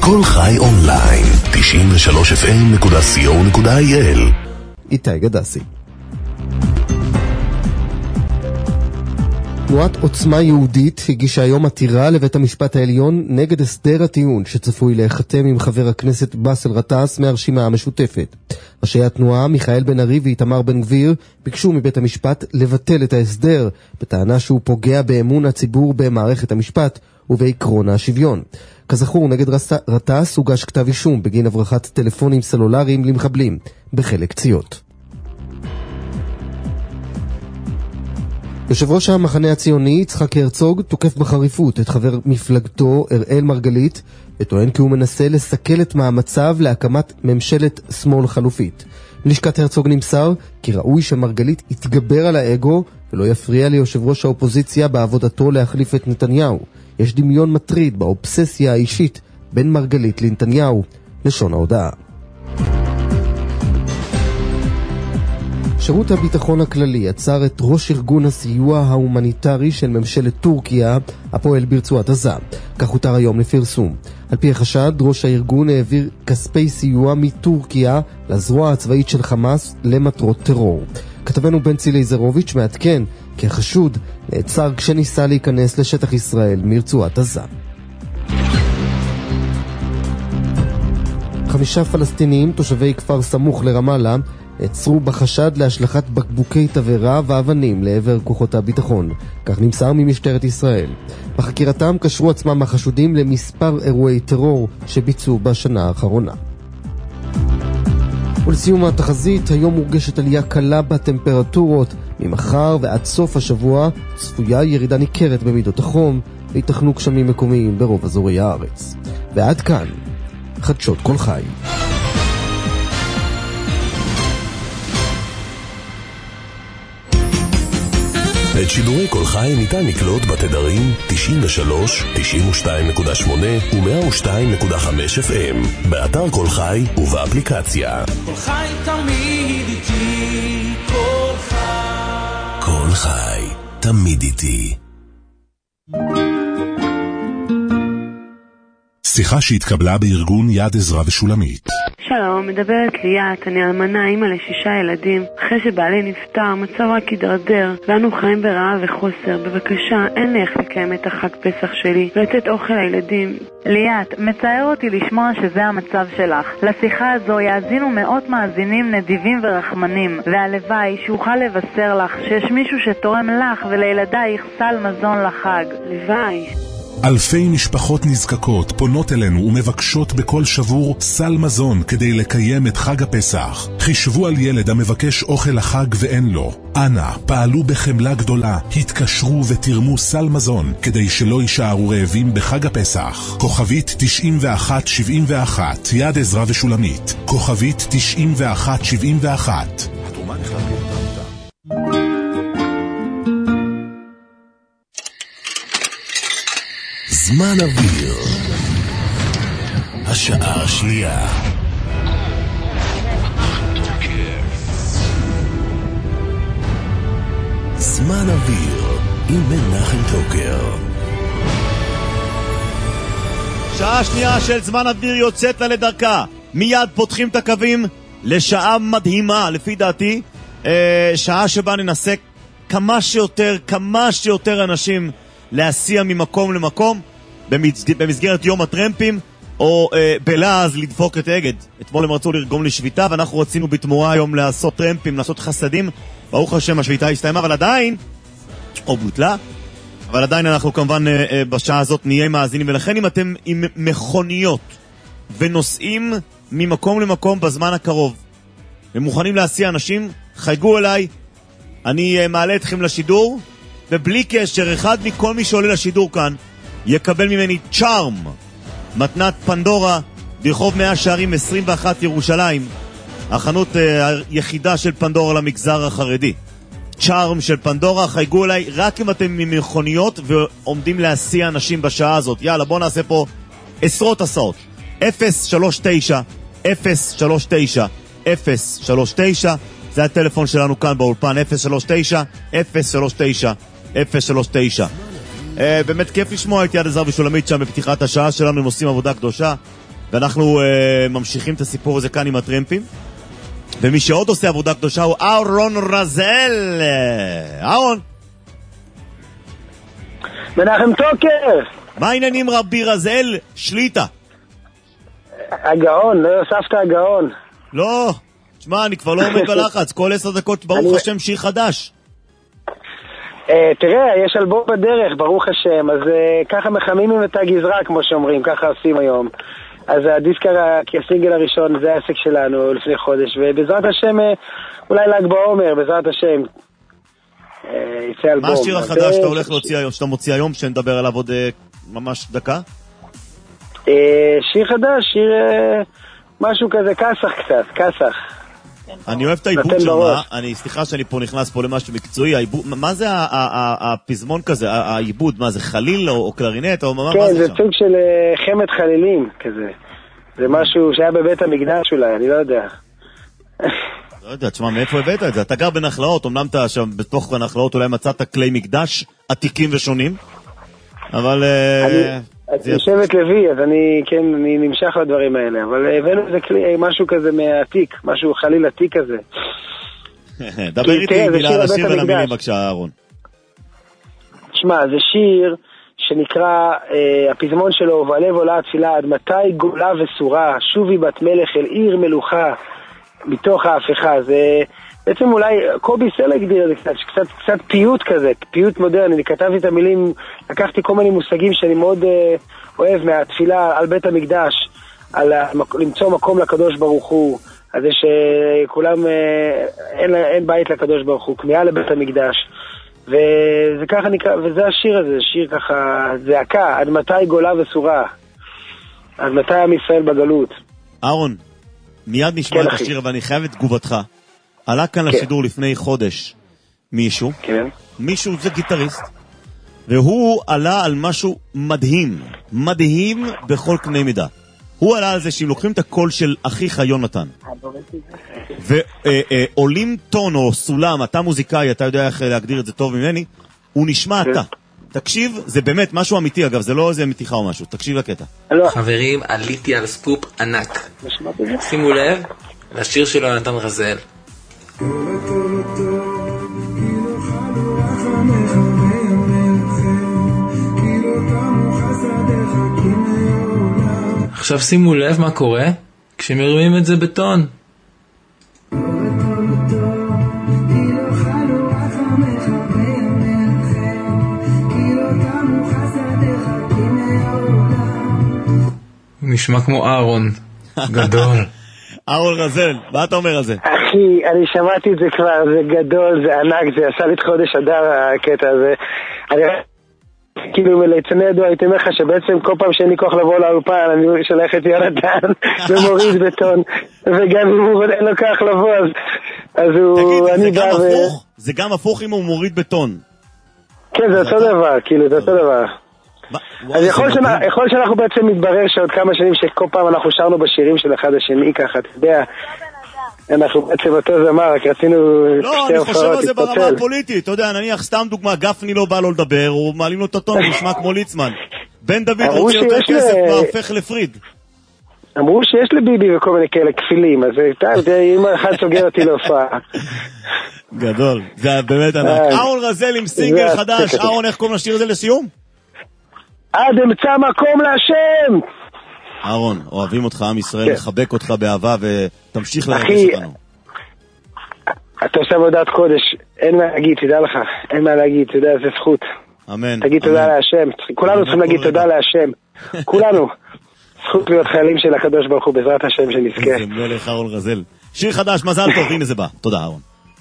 כל חי אונליין, 93fm.co.il. איתי גדסי. תנועת עוצמה יהודית הגישה היום עתירה לבית המשפט העליון נגד הסדר הטיעון שצפוי להיחתם עם חבר הכנסת באסל גטאס מהרשימה המשותפת. ראשי התנועה מיכאל בן ארי ואיתמר בן גביר ביקשו מבית המשפט לבטל את ההסדר בטענה שהוא פוגע באמון הציבור במערכת המשפט ובעקרון השוויון. כזכור, נגד גטאס הוגש כתב אישום בגין הברחת טלפונים סלולריים למחבלים בחלק ציות. יושב ראש המחנה הציוני יצחק הרצוג תוקף בחריפות את חבר מפלגתו אראל מרגלית וטוען כי הוא מנסה לסכל את מאמציו להקמת ממשלת שמאל חלופית. מלשכת הרצוג נמסר כי ראוי שמרגלית יתגבר על האגו ולא יפריע ליושב ראש האופוזיציה בעבודתו להחליף את נתניהו. יש דמיון מטריד באובססיה האישית בין מרגלית לנתניהו, לשון ההודעה. שירות הביטחון הכללי עצר את ראש ארגון הסיוע ההומניטרי של ממשלת טורקיה הפועל ברצועת עזה. כך הותר היום לפרסום. על פי החשד, ראש הארגון העביר כספי סיוע מטורקיה לזרוע הצבאית של חמאס למטרות טרור. כתבנו בן צילי זרוביץ' מעדכן כי החשוד נעצר כשניסה להיכנס לשטח ישראל מרצועת עזה. 5 פלסטינים תושבי כפר סמוך לרמאללה נעצרו בחשד להשלכת בקבוקי תבערה ואבנים לעבר כוחות הביטחון. כך נמסר ממשטרת ישראל. בחקירתם קשרו עצמם החשודים למספר אירועי טרור שביצעו בשנה האחרונה. ולסיום התחזית, היום מורגשת עלייה קלה בטמפרטורות. ממחר ועד סוף השבוע צפויה ירידה ניכרת במידות החום ויתכנו גשמים מקומיים ברוב אזורי הארץ. ועד כאן חדשות כל חי. את שידורי כל חי ניתן לקלוט בתדרים 93, 92.8 ו-102.5 FM, באתר כל חי ובאפליקציה. כל חי תמיד איתי, כל חי. כל חי תמיד איתי. שיחה שהתקבלה בארגון יד עזרא ושולמית. שלום, מדברת ליאת, אני אלמנה, אימא ל6 ילדים. אחרי שבעלי נפטר, מצב רק הידרדר, ואנו חיים ברעב וחוסר. בבקשה, אין לי איך לקיים את החג פסח שלי, ולתת אוכל לילדים. ליאת, מצער אותי לשמוע שזה המצב שלך. לשיחה הזו יאזינו מאות מאזינים נדיבים ורחמנים, והלוואי שאוכל לבשר לך שיש מישהו שתורם לך ולילדייך סל מזון לחג. לוואי. אלפי משפחות נזקקות פונות אלינו ומבקשות בכל שבור סל מזון כדי לקיים את חג הפסח. חישבו על ילד המבקש אוכל לחג ואין לו. אנא, פעלו בחמלה גדולה, התקשרו ותרמו סל מזון כדי שלא יישארו רעבים בחג הפסח. כוכבית 9171, יד עזרא ושולמית. כוכבית 9171. התרומה נכללת באותה עמותה. זמן אוויר, השעה השנייה. זמן אוויר עם מנחם טוקר. שעה שנייה של זמן אוויר יוצאת לה לדרכה. מיד פותחים את הקווים לשעה מדהימה, לפי דעתי, שעה שבה ננסה כמה שיותר אנשים להסיע ממקום למקום במסגרת יום הטרמפים, או בלעז לדפוק את אגד. אתמול הם רצו לרגום לשביתה, ואנחנו רצינו בתמורה היום לעשות טרמפים, לעשות חסדים. ברוך השם השביתה הסתיימה, אבל עדיין, או בוטלה, אבל עדיין אנחנו כמובן בשעה הזאת נהיה מאזינים. ולכן אם אתם עם מכוניות ונוסעים ממקום למקום בזמן הקרוב ומוכנים להסיע אנשים, חייגו אליי, אני מעלה אתכם לשידור, ובלי קשר, אחד מכל מי שעולה לשידור כאן יקבל ממני צ'ארם, מתנת פנדורה, ברחוב 100 שערים 21 ירושלים, החנות היחידה של פנדורה למגזר החרדי. צ'ארם של פנדורה, חייגו אליי רק אם אתם ממכוניות ועומדים להסיע אנשים בשעה הזאת. יאללה, בוא נעשה פה עשרות הסעות. 039 039 039, זה הטלפון שלנו כאן באולפן, 039 039 039. באמת כיף לשמוע את יד עזרא ושולמית שם בפתיחת השעה שלנו, הם עושים עבודה קדושה. ואנחנו ממשיכים את הסיפור הזה כאן עם הטרמפים. ומי שעוד עושה עבודה קדושה הוא אהרון רזל. אהרון. מנחם טוקר. מה העניינים רבי רזל? שליטה. הגאון, לא הוספת הגאון. לא, תשמע, אני כבר לא עומד בלחץ. כל 10 דקות, ברוך השם, שיר חדש. תראה, יש אלבום בדרך, ברוך השם. אז ככה מחמימים את הגזרה, כמו שאומרים, ככה עושים היום. אז הדיסק, הסינגל הראשון, זה העסק שלנו לפני חודש, ובעזרת השם, אולי ל"ג בעומר, בעזרת השם, יצא אלבום. מה השיר החדש שאתה הולך להוציא היום, שאתה מוציא היום, שנדבר עליו עוד ממש דקה? שיר חדש, שיר משהו כזה, קסח קצת, קסח. אני אוהב את העיבוד שם, סליחה שאני פה נכנס פה למשהו מקצועי, מה זה הפזמון כזה, העיבוד, מה זה חליל או קלרינט או מה זה שם? כן, זה סוג של חמת חלילים כזה, זה משהו שהיה בבית המקדש אולי, אני לא יודע. לא יודע, תשמע, מאיפה הבאת את זה? אתה גר בנחלאות, אמנם אתה שם בתוך הנחלאות אולי מצאת כלי מקדש עתיקים ושונים, אבל... את יושבת לוי, אז אני נמשך לדברים האלה, אבל הבאנו איזה משהו כזה מהעתיק, משהו חליל עתיק כזה. דבר איתי מילה על השיר ולמילים בבקשה, אהרון. תשמע, זה שיר שנקרא, הפזמון שלו, והלב עולה התפילה, עד מתי גולה וסורה, שובי בת מלך אל עיר מלוכה, מתוך ההפיכה. זה בעצם אולי, קובי סלע הגדיר את זה קצת פיוט כזה, פיוט מודרני. אני כתבתי את המילים, לקחתי כל מיני מושגים שאני מאוד אוהב מהתפילה על בית המקדש, על למצוא מקום לקדוש ברוך הוא, על זה שכולם, אין בית לקדוש ברוך הוא, כמיהה לבית המקדש. וזה ככה נקרא, וזה השיר הזה, שיר ככה, זעקה, עד מתי גולה וסורה, עד מתי עם ישראל בגלות. אהרון, מיד נשמע את השיר, ואני חייב את תגובתך. עלה כאן לשידור לפני חודש מישהו, מישהו זה גיטריסט, והוא עלה על משהו מדהים, מדהים בכל קנה מידה. הוא עלה על זה שאם לוקחים את הקול של אחיך יונתן ועולים טון או סולם, אתה מוזיקאי, אתה יודע איך להגדיר את זה טוב ממני, הוא נשמע אתה. תקשיב, זה באמת משהו אמיתי אגב, זה לא איזה מתיחה או משהו, תקשיב לקטע. חברים, עליתי על סקופ ענק, שימו לב לשיר של יונתן רזל. עכשיו שימו לב מה קורה כשמרימים את זה בטון. נשמע כמו אהרון גדול. אהרון רזל, מה אתה אומר על זה? אחי, אני שמעתי את זה כבר, זה גדול, זה ענק, זה עשה לי את חודש אדר הקטע הזה. אני כאילו מליצני ידוע, הייתי אומר לך שבעצם כל פעם שאין לי כוח לבוא לאולפן, אני שולח את יונתן ומוריד בטון, וגם אם הוא אין לו כוח לבוא, אז הוא... תגיד, זה גם הפוך אם הוא מוריד בטון. כן, זה אותו דבר, כאילו, זה אותו דבר. אז יכול שאנחנו בעצם מתברר שעוד כמה שנים שכל פעם אנחנו שרנו בשירים של אחד השני ככה, אתה יודע, אנחנו בעצם אותו זמר, רק רצינו... לא, אני חושב על זה ברמה הפוליטית, אתה יודע, נניח סתם דוגמה, גפני לא בא לו לדבר, הוא מעלים לו את הטון, הוא נשמע כמו ליצמן. בן דוד רוצה יותר כסף והפך לפריד. אמרו שיש לביבי וכל מיני כאלה כפילים, אז אם אחד סוגר אותי להופעה. גדול, זה באמת ענק. אהרון רזל עם סינגל חדש, אהרון, איך קוראים לשיר הזה לסיום? עד אמצע מקום להשם. אהרון, אוהבים אותך עם ישראל, לחבק אותך באהבה ותמשיך לרגש אותנו. אתה עושה עבודת קודש, אין מה להגיד, תדע לך, אין מה להגיד, תדע, זה זכות. אמן. תגיד תודה להשם, כולנו צריכים להגיד תודה להשם, כולנו. זכות להיות חיילים של הקדוש ברוך הוא, בעזרת השם שנזכה. זה מלך אהרון רזל. שיר חדש, מזל טוב, הנה זה בא. תודה אהרון.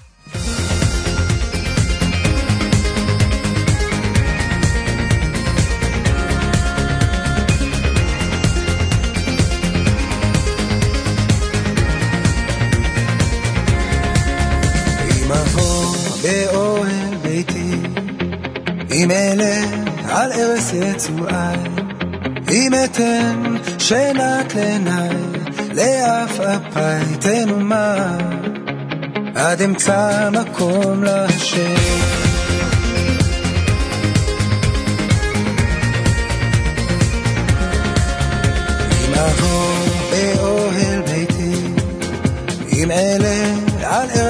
באוהל ביתי, אם אלה על ערש יצואי, אם אתן שנת לעיניי, לאף אפי תנומה, עד אמצע מקום להשם. אם אהוב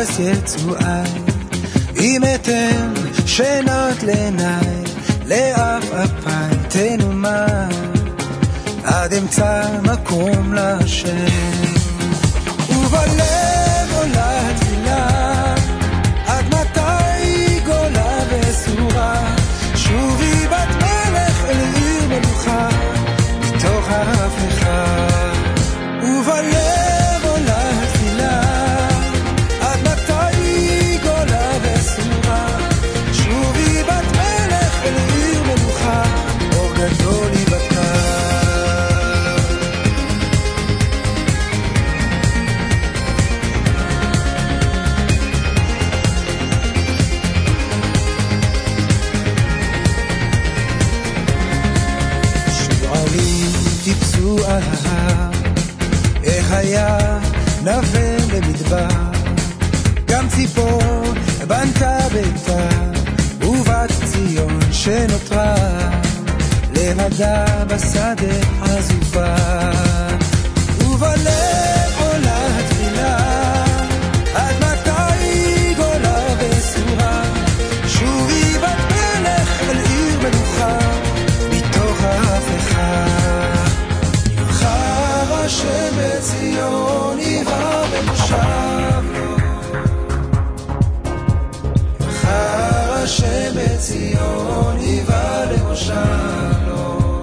ארץ יצואי, אם אתן שנות לעיניי, לאף אפי תנומה, עד אמצע מקום לשם. ובלב עולה תפילה, עד מתי גולה וסורה, שובי בת מלך אל עיר מלוכה, מתוך ההפכה. ובלב עולה תפילה, עד מתי גולה וסורה, שובי בת מלך אל עיר מלוכה, אור גדול יבקע. שועלים טיפסו על ההר, איך היה נבל במדבר, גם ציפור בנתה ביתה, ובת ציון שנותרה לבדה בשדה עזובה. ובלב עולה התפילה, עד מתי גולה וסורה, שובי בת מלך אל עיר מלוכה, מתוך ההפכה. נבחר השם בציון, יבחר במושב לו, נבחר השם בציון, יבחר למושב לו.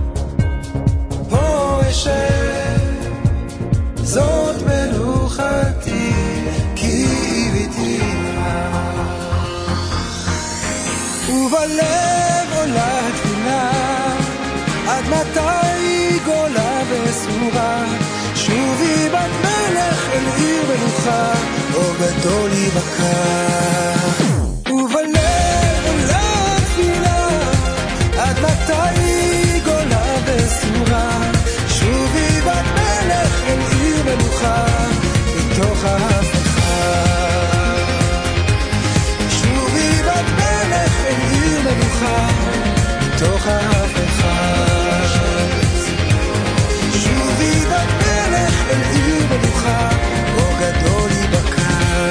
פה אשב, זאת מנוחתי, כי ביתיך. ובלב עולה תפילה, עד מתי גולה וסורה, שובי בת מלך אל עיר מלוכה, אור גדול יבקע. ובלב עולה תפילה, עד מתי גולה וסורה, שובי בת מלך אל עיר מלוכה, מתוך ההפכה. שובי בת מלך אל עיר מלוכה, מתוך ההפכה. שובי בת מלך אל עיר מלוכה, אור גדול יבקע.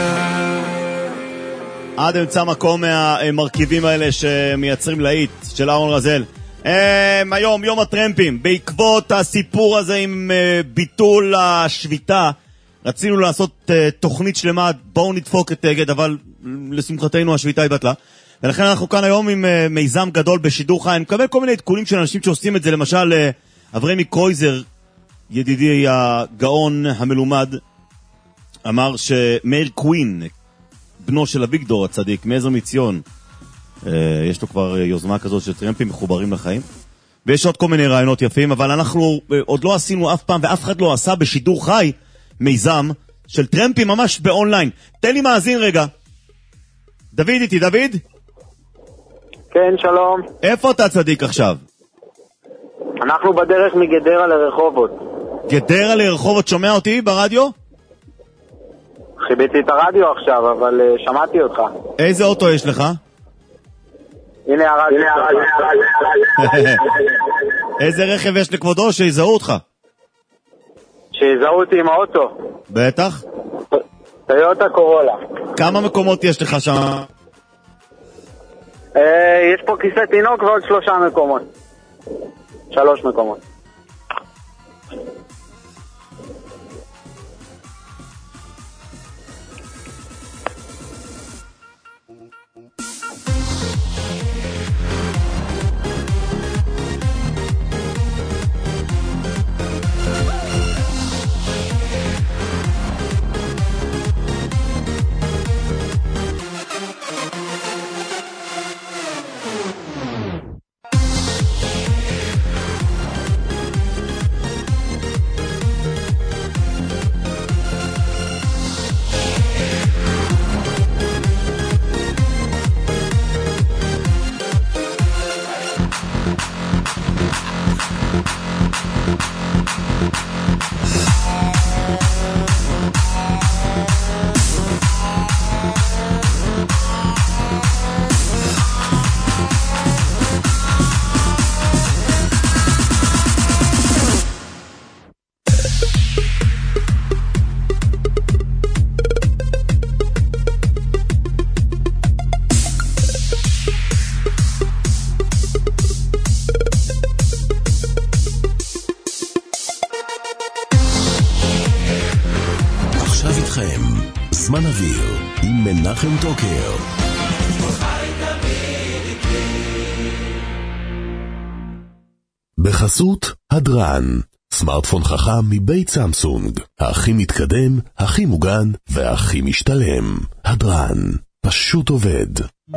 עד אמצע מקום מהמרכיבים האלה שמייצרים להיט של אהרון רזל. היום יום הטרמפים, בעקבות הסיפור הזה עם ביטול השביתה, רצינו לעשות תוכנית שלמה, בואו נדפוק את אגד, אבל לשמחתנו השביתה היא בטלה, ולכן אנחנו כאן היום עם מיזם גדול בשידור חי. אני מקבל כל מיני עדכונים של אנשים שעושים את זה, למשל אברמי קרויזר, ידידי הגאון המלומד, אמר שמאיר קווין, בנו של אביגדור הצדיק, מעזר מציון, יש לו כבר יוזמה כזאת של טרמפים מחוברים לחיים, ויש עוד כל מיני רעיונות יפים, אבל אנחנו עוד לא עשינו אף פעם, ואף אחד לא עשה בשידור חי מיזם של טרמפים ממש באונליין. תן לי מאזין רגע. דוד איתי, דוד? כן, שלום. איפה אתה צדיק עכשיו? אנחנו בדרך מגדרה לרחובות. גדרה לרחובות, שומע אותי ברדיו? חיביתי את הרדיו עכשיו, אבל שמעתי אותך. איזה אוטו יש לך? הנה הרדיו. איזה רכב יש לכבודו שיזהו אותך? שיזהו אותי עם האוטו. בטח. טויוטה קורולה. כמה מקומות יש לך שם? יש פה כיסא תינוק ועוד 3 מקומות. 3 מקומות. שלכם. זמן אוויר עם מנחם טוקר. בחסות הדרן, סמארטפון חכם מבית סמסונג, הכי מתקדם, הכי מוגן והכי משתלם. הדרן, פשוט עובד.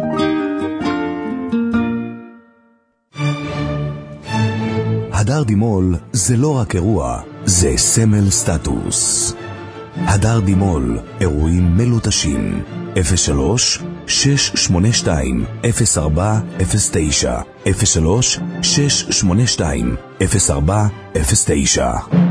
הדר דימול זה לא רק אירוע, זה סמל סטטוס. הדר דימול, אירועים מלוטשים, 03-682-0409, 03-682-0409.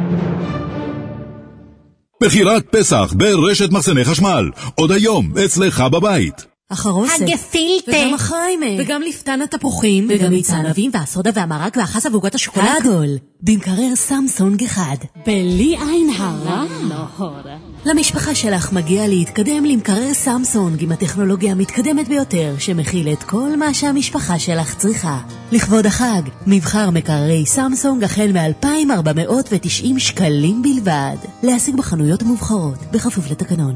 בחירת פסח ברשת מחסני חשמל, עוד היום אצלך בבית. החרוסת, הגפילטה, וגם החיימה, וגם לפתן התפוחים, וגם מיצה ענבים והסודה והמרק והחס אבוגות השוקולד. הכל, במקרר סמסונג אחד. בלי עין הרע? למשפחה שלך מגיע להתקדם למקרר סמסונג עם הטכנולוגיה המתקדמת ביותר, שמכיל את כל מה שהמשפחה שלך צריכה. לכבוד החג, מבחר מקררי סמסונג החל מ-2,490 שקלים בלבד. להשיג בחנויות המובחרות, בכפוף לתקנון.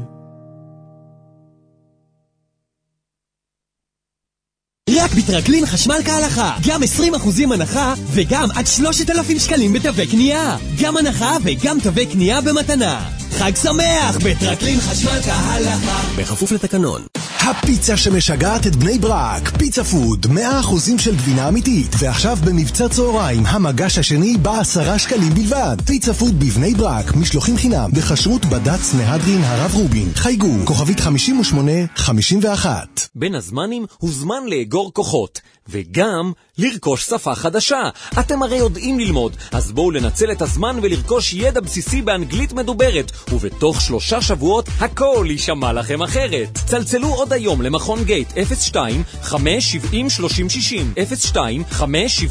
רק בטרקלין חשמל כהלכה, גם 20% הנחה וגם עד 3,000 שקלים בתווי קנייה. גם הנחה וגם תווי קנייה במתנה. חג שמח בטרקלין חשמל כהלכה, בכפוף לתקנון. הפיצה שמשגעת את בני ברק, פיצה פוד, 100% של גבינה אמיתית, ועכשיו במבצע צהריים, המגש השני ב10 שקלים בלבד. פיצה פוד בבני ברק, משלוחים חינם, בחשרות בד"ץ נהדרין הרב רובין. חייגו, כוכבית 5851. בין הזמנים הוא זמן לאגור כוחות, וגם לרכוש שפה חדשה. אתם הרי יודעים ללמוד, אז בואו לנצל את הזמן ולרכוש ידע בסיסי באנגלית מדוברת, ובתוך 3 שבועות הכל יישמע לכם אחרת. צלצלו עוד היום למכון גייט 02-570-3060 02-570-3060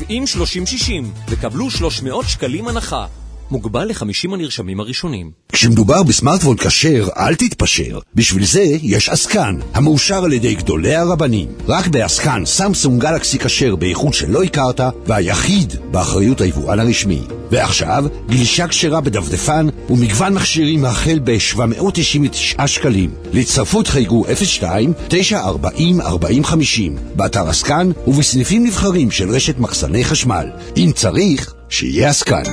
וקבלו 300 שקלים הנחה. מוגבל ל50 הנרשמים הראשונים. כשמדובר בסמארטפון כשר, אל תתפשר. בשביל זה יש אסקן, המאושר על ידי גדולי הרבנים. רק באסקן סמסונג גלקסי כשר באיכות שלא הכרת, והיחיד באחריות היבואן הרשמי. ועכשיו, גלישה כשרה בדפדפן ומגוון מכשירים החל ב-799 שקלים. להצטרפות חייגו 02-940-4050 באתר אסקן ובסניפים נבחרים של רשת מחסני חשמל. אם צריך, שיהיה אסקן.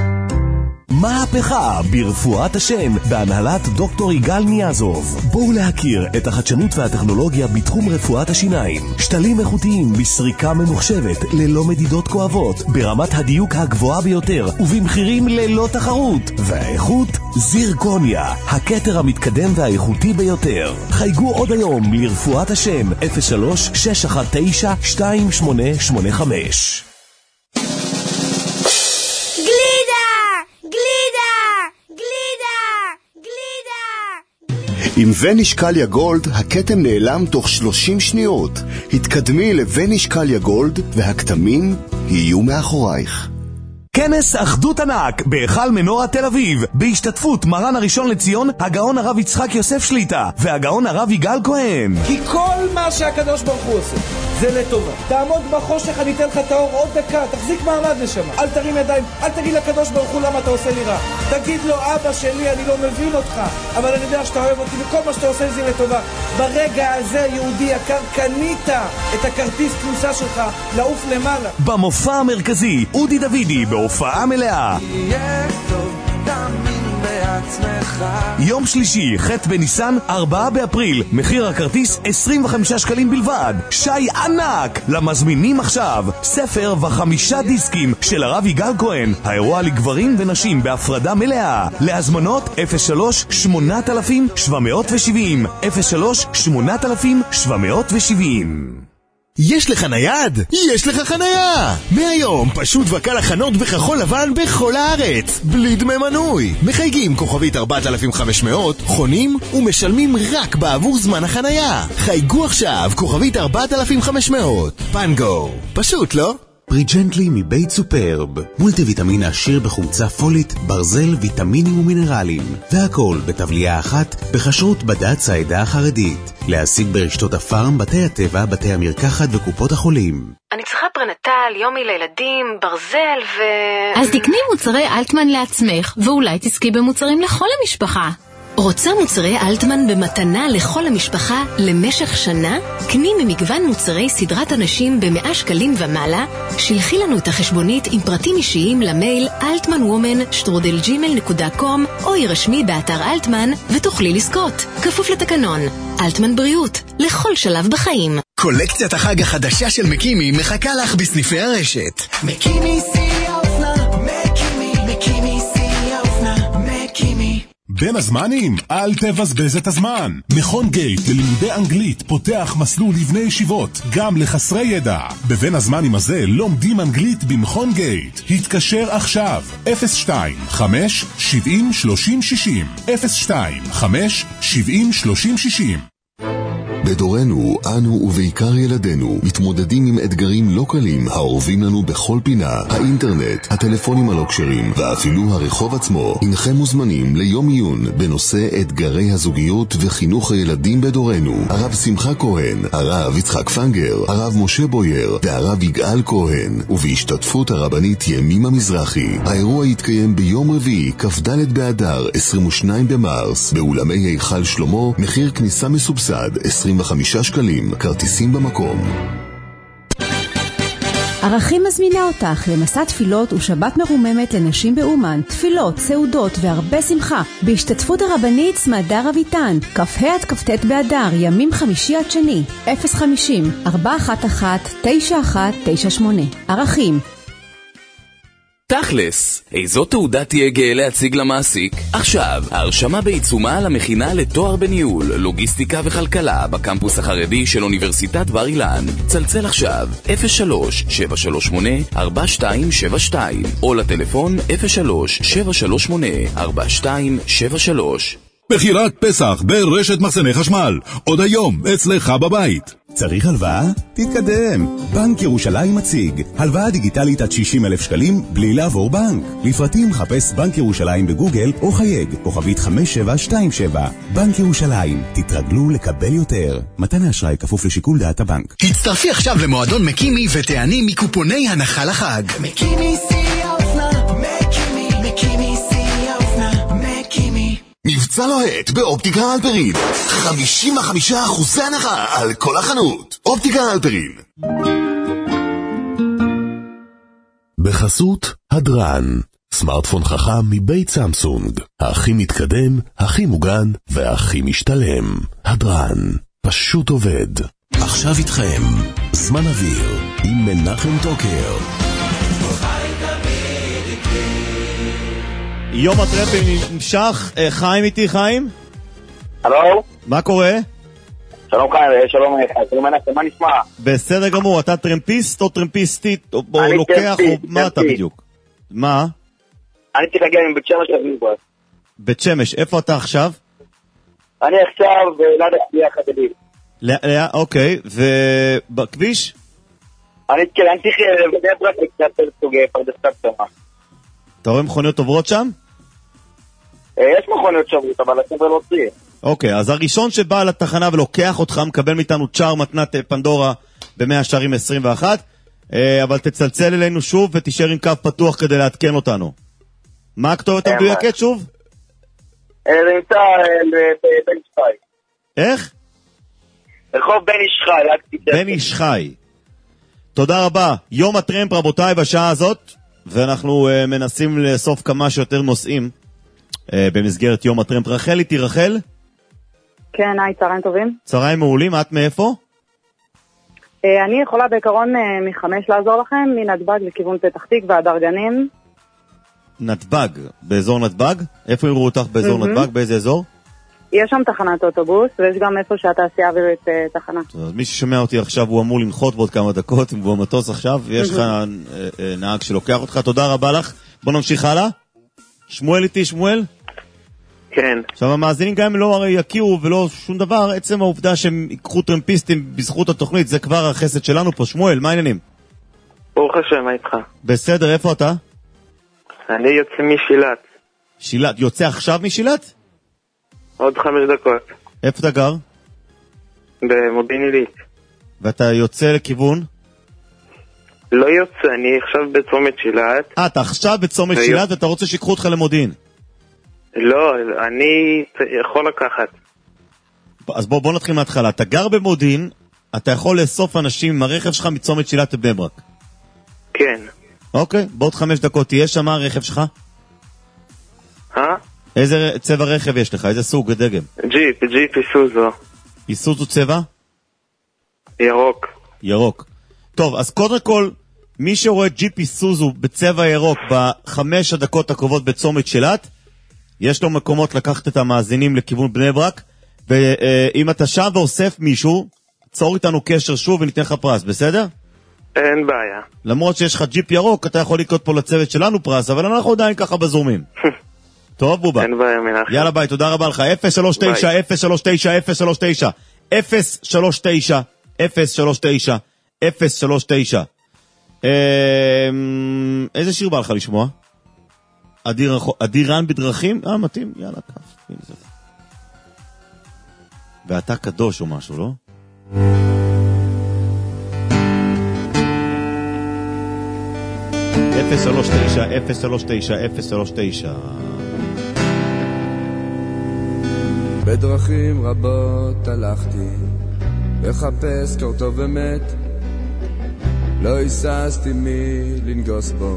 מהפכה ברפואת השן בהנהלת דוקטור יגאל ניאזוב. בואו להכיר את החדשנות והטכנולוגיה בתחום רפואת השיניים. שתלים איכותיים בסריקה ממוחשבת ללא מדידות כואבות, ברמת הדיוק הגבוהה ביותר ובמחירים ללא תחרות. והאיכות זירקוניה, הכתר המתקדם והאיכותי ביותר. חייגו עוד היום לרפואת השן 03-619-2885. עם וניש קליה גולד, הכתם נעלם תוך 30 שניות. התקדמי לוניש קליה גולד, והכתמים יהיו מאחורייך. כנס אחדות ענק בהיכל מנורה תל אביב, בהשתתפות מרן הראשון לציון, הגאון הרב יצחק יוסף שליטה, והגאון הרב יגאל כהן. כי כל מה שהקדוש ברוך הוא עושה זה לטובה. תעמוד בחושך, אני אתן לך את האור עוד דקה, תחזיק מעמד נשמה, אל תרים ידיים, אל תגיד לקדוש ברוך הוא למה אתה עושה לי רע. תגיד לו, אבא שלי, אני לא מבין אותך, אבל אני יודע שאתה אוהב אותי וכל מה שאתה עושה זה לטובה. ברגע הזה, יהודי יקר, קנית את הכרטיס כניסה שלך לעוף למעלה. במופע המרכזי, אודי דוידי בהופעה מלאה. יום שלישי, ח' בניסן, 4 באפריל, מחיר הכרטיס 25 שקלים בלבד. שי ענק למזמינים עכשיו, ספר ו5 דיסקים של הרב יגאל כהן, האירוע לגברים ונשים בהפרדה מלאה. להזמנות 03-8070 03-8070. יש לך נייד? יש לך חנייה! מהיום פשוט וקל החנות בכחול לבן בכל הארץ, בלי דמי מנוי. מחייגים כוכבית 4500, חונים ומשלמים רק בעבור זמן החנייה. חייגו עכשיו כוכבית 4500. פנגו. פשוט, לא? פריג'נטלי מבית סופרב, מולטי ויטמין עשיר בחומצה פולית, ברזל, ויטמינים ומינרלים, והכל בתבליעה אחת בכשרות בד"ץ העדה החרדית. להשיג ברשתות הפארם, בתי הטבע, בתי המרקחת וקופות החולים. אני צריכה פרנטל, יומי לילדים, ברזל ו... אז תקני מוצרי אלטמן לעצמך, ואולי תזכי במוצרים לכל המשפחה. רוצה מוצרי אלטמן במתנה לכל המשפחה למשך שנה? קני ממגוון מוצרי סדרת אנשים ב100 שקלים ומעלה, שלחי לנו את החשבונית עם פרטים אישיים למייל altmanwoman@gmail.com או ירשמי באתר אלטמן ותוכלי לזכות. כפוף לתקנון. אלטמן בריאות, לכל שלב בחיים. קולקציית החג החדשה של מקימי מחכה לך בסניפי הרשת. מקימי שיא האופנה, מקימי שיא האופנה, מקימי. בין הזמנים, אל תבזבז את הזמן. מכון גייט ללימודי אנגלית פותח מסלול לבני ישיבות, גם לחסרי ידע. בבין הזמנים הזה לומדים אנגלית במכון גייט. התקשר עכשיו, 025-70-30-60. 025-70-30-60. בדורנו, אנו ובעיקר ילדינו מתמודדים עם אתגרים לא קלים האורבים לנו בכל פינה. האינטרנט, הטלפונים הלא כשרים ואפילו הרחוב עצמו. אינכם מוזמנים ליום עיון בנושא אתגרי הזוגיות וחינוך הילדים בדורנו. הרב שמחה כהן, הרב יצחק פנגר, הרב משה בויר והרב יגאל כהן, ובהשתתפות הרבנית ימימה מזרחי. האירוע יתקיים ביום רביעי, כ"ד באדר, 22 במרס, באולמי היכל שלמה. מחיר כניסה מסובסד 25 שקלים, כרטיסים במקום. ערכים מזמינה אותך למסע תפילות ושבת מרוממת לנשים באומן, תפילות, סעודות והרבה שמחה בהשתתפות הרבנית סמדר אביטן. כ"ה עד כ"ט באדר, ימים חמישי עד שני. 050-411-9198. ערכים. תכלס, איזו תעודה תהיה גאה להציג למעסיק? עכשיו, ההרשמה בעיצומה למכינה לתואר בניהול, לוגיסטיקה וכלכלה בקמפוס החרדי של אוניברסיטת בר אילן. צלצל עכשיו 03-738-4272 או לטלפון 03-738-4273. בחירת פסח ברשת מחסני חשמל, עוד היום אצלך בבית. צריך הלוואה? תתקדם. בנק ירושלים מציג הלוואה דיגיטלית עד 60,000 שקלים בלי לעבור בנק. לפרטים חפש בנק ירושלים בגוגל או חייג כוכבית 5727. בנק ירושלים, תתרגלו לקבל יותר. מתן האשראי כפוף לשיקול דעת הבנק. הצטרפי עכשיו למועדון מקימי ותעני מקופוני הנחה לחג. מקימי שיא האופנה, מקימי שיא האופנה, מקימי. מבצע לוהט באופטיקה אלפרין, 55% הנחה על כל החנות. אופטיקה אלפרין. בחסות הדרן, סמארטפון חכם מבית סמסונג, הכי מתקדם, הכי מוגן והכי משתלם. הדרן, פשוט עובד. עכשיו איתכם זמן אוויר עם מנחם טוקר. יום הטרמפים נמשך. חיים איתי, חיים? הלו? מה קורה? שלום חיים, שלום מנחם, מה נשמע? בסדר גמור, אתה טרמפיסט או טרמפיסטית או לוקח או מה אתה בדיוק? מה? אני צריך להגיע עם בית שמש לבנגול. בית שמש, איפה אתה עכשיו? אני עכשיו ליד הכפייה חדדים. אוקיי, ובכביש? אני צריך בני ברק לקצת סוגי פרדסת שמה. אתה רואה מכוניות עוברות שם? יש מכוניות שעוברות, אבל אתם לא צריכים. אוקיי, אז הראשון שבא לתחנה ולוקח אותך מקבל מאיתנו צ'אר מתנת פנדורה ב100 שערים 21, אבל תצלצל אלינו שוב ותישאר עם קו פתוח כדי לעדכן אותנו. מה הכתובת המדויקת שוב? זה נמצא בן איש חי. איך? רחוב בן איש חי. בן איש חי. תודה רבה. יום הטרמפ רבותיי בשעה הזאת, ואנחנו מנסים לאסוף כמה שיותר נושאים במסגרת יום הטרמפ. רחל איתי, רחל? כן, היי, צהריים טובים. צהריים מעולים, את מאיפה? אני יכולה בעיקרון מ5 לעזור לכם, מנתב"ג לכיוון פתח תקווה ועד ארגנים. נתב"ג, באזור נתב"ג? איפה יראו אותך באזור נתב"ג? באיזה אזור? יש שם תחנת אוטובוס, ויש גם איפה שהתעשייה אווירית תחנה. אז מי ששומע אותי עכשיו הוא אמור לנחות בעוד כמה דקות, הוא במטוס עכשיו, ויש לך נהג שלוקח אותך, תודה רבה לך. בוא נמשיך הלאה. שמואל איתי, שמואל? כן. עכשיו המאזינים גם אם לא הרי יכירו ולא שום דבר, עצם העובדה שהם ייקחו טרמפיסטים בזכות התוכנית, זה כבר החסד שלנו פה. שמואל, מה העניינים? ברוך השם, מה איתך? בסדר, איפה אתה? אני יוצא משילת. שילת, יוצא עכשיו משילת? עוד 5 דקות. איפה אתה גר? במודיעין עילית. ואתה יוצא לכיוון? לא יוצא, אני עכשיו בצומת שילת. אתה עכשיו בצומת שילת ואתה רוצה שיקחו אותך למודיעין? לא, אני יכול לקחת. אז בוא נתחיל מההתחלה. אתה גר במודיעין, אתה יכול לאסוף אנשים עם הרכב שלך מצומת שילת בני ברק. כן. אוקיי, בעוד 5 דקות תהיה שם הרכב שלך? איזה צבע רכב יש לך? איזה סוג דגם? ג'יפ איסוזו. איסוזו צבע? ירוק. ירוק. טוב, אז קודם כל, מי שרואה ג'יפ איסוזו בצבע ירוק ב5 הדקות הקרובות בצומת שילת, יש לו מקומות לקחת את המאזינים לכיוון בני ברק, ואם אתה שם ואוסף מישהו, צור איתנו קשר שוב וניתן לך פרס, בסדר? אין בעיה. למרות שיש לך ג'יפ ירוק, אתה יכול לקרות פה לצוות שלנו פרס, אבל אנחנו עדיין ככה בזורמים. טוב, בובה. אין בעיה, מנחם. יאללה ביי, תודה רבה לך. 039, 039, 039, 039, 039, 039. איזה שיר בא לך לשמוע? אדירן בדרכים? מתאים, יאללה, כף. ואתה קדוש או משהו, לא? אפס 039 בדרכים רבות הלכתי לחפש קור טוב ומת, לא היססתי מי לנגוס בו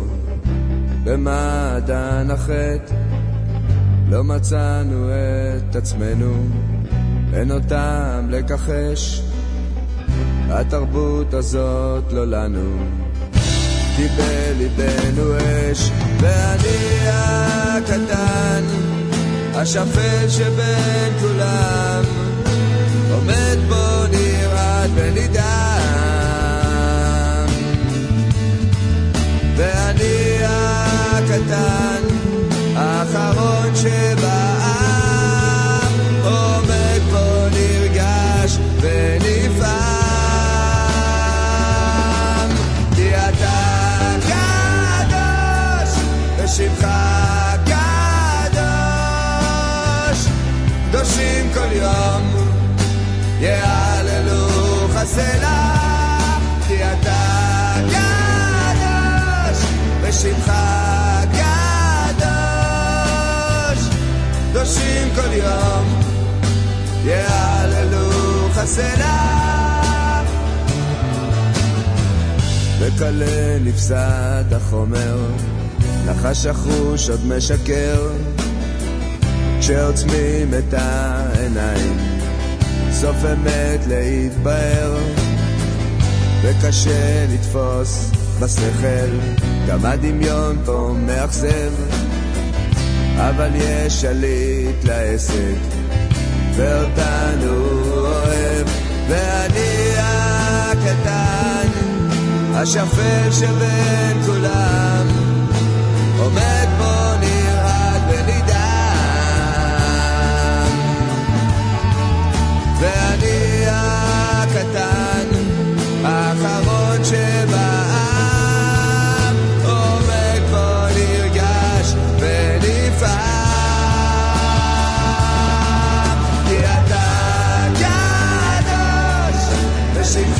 במעדן החטא, לא מצאנו את עצמנו, אין אותם לכחש, התרבות הזאת לא לנו, כי בליבנו אש, ואני הקטן, השפל שבין כולם, עומד בו נרעד ונדהם, ואני הקטן, האחרון שבעם, עומד בו נרגש ונפעם, כי אתה קדוש, ושמך קדושים כל יום יעללו חסלה, כי אתה קדוש ושמך קדוש, קדושים כל יום יעללו חסלה. בקלה נפסד החומר, נחש החוש עוד משקר, כשעוצמים את העיניים סוף אמת להתבהר, וקשה לתפוס בשכל, גם הדמיון פה מאכזב, אבל יש שליט לעסק ואותנו אוהב, ואני הקטן, השפל שבין כולם, עומד בו נרעד ונידם, ואני הקטן, האחרון שבעם, עומד בו נרגש ונפעם, כי אתה קדוש ושמך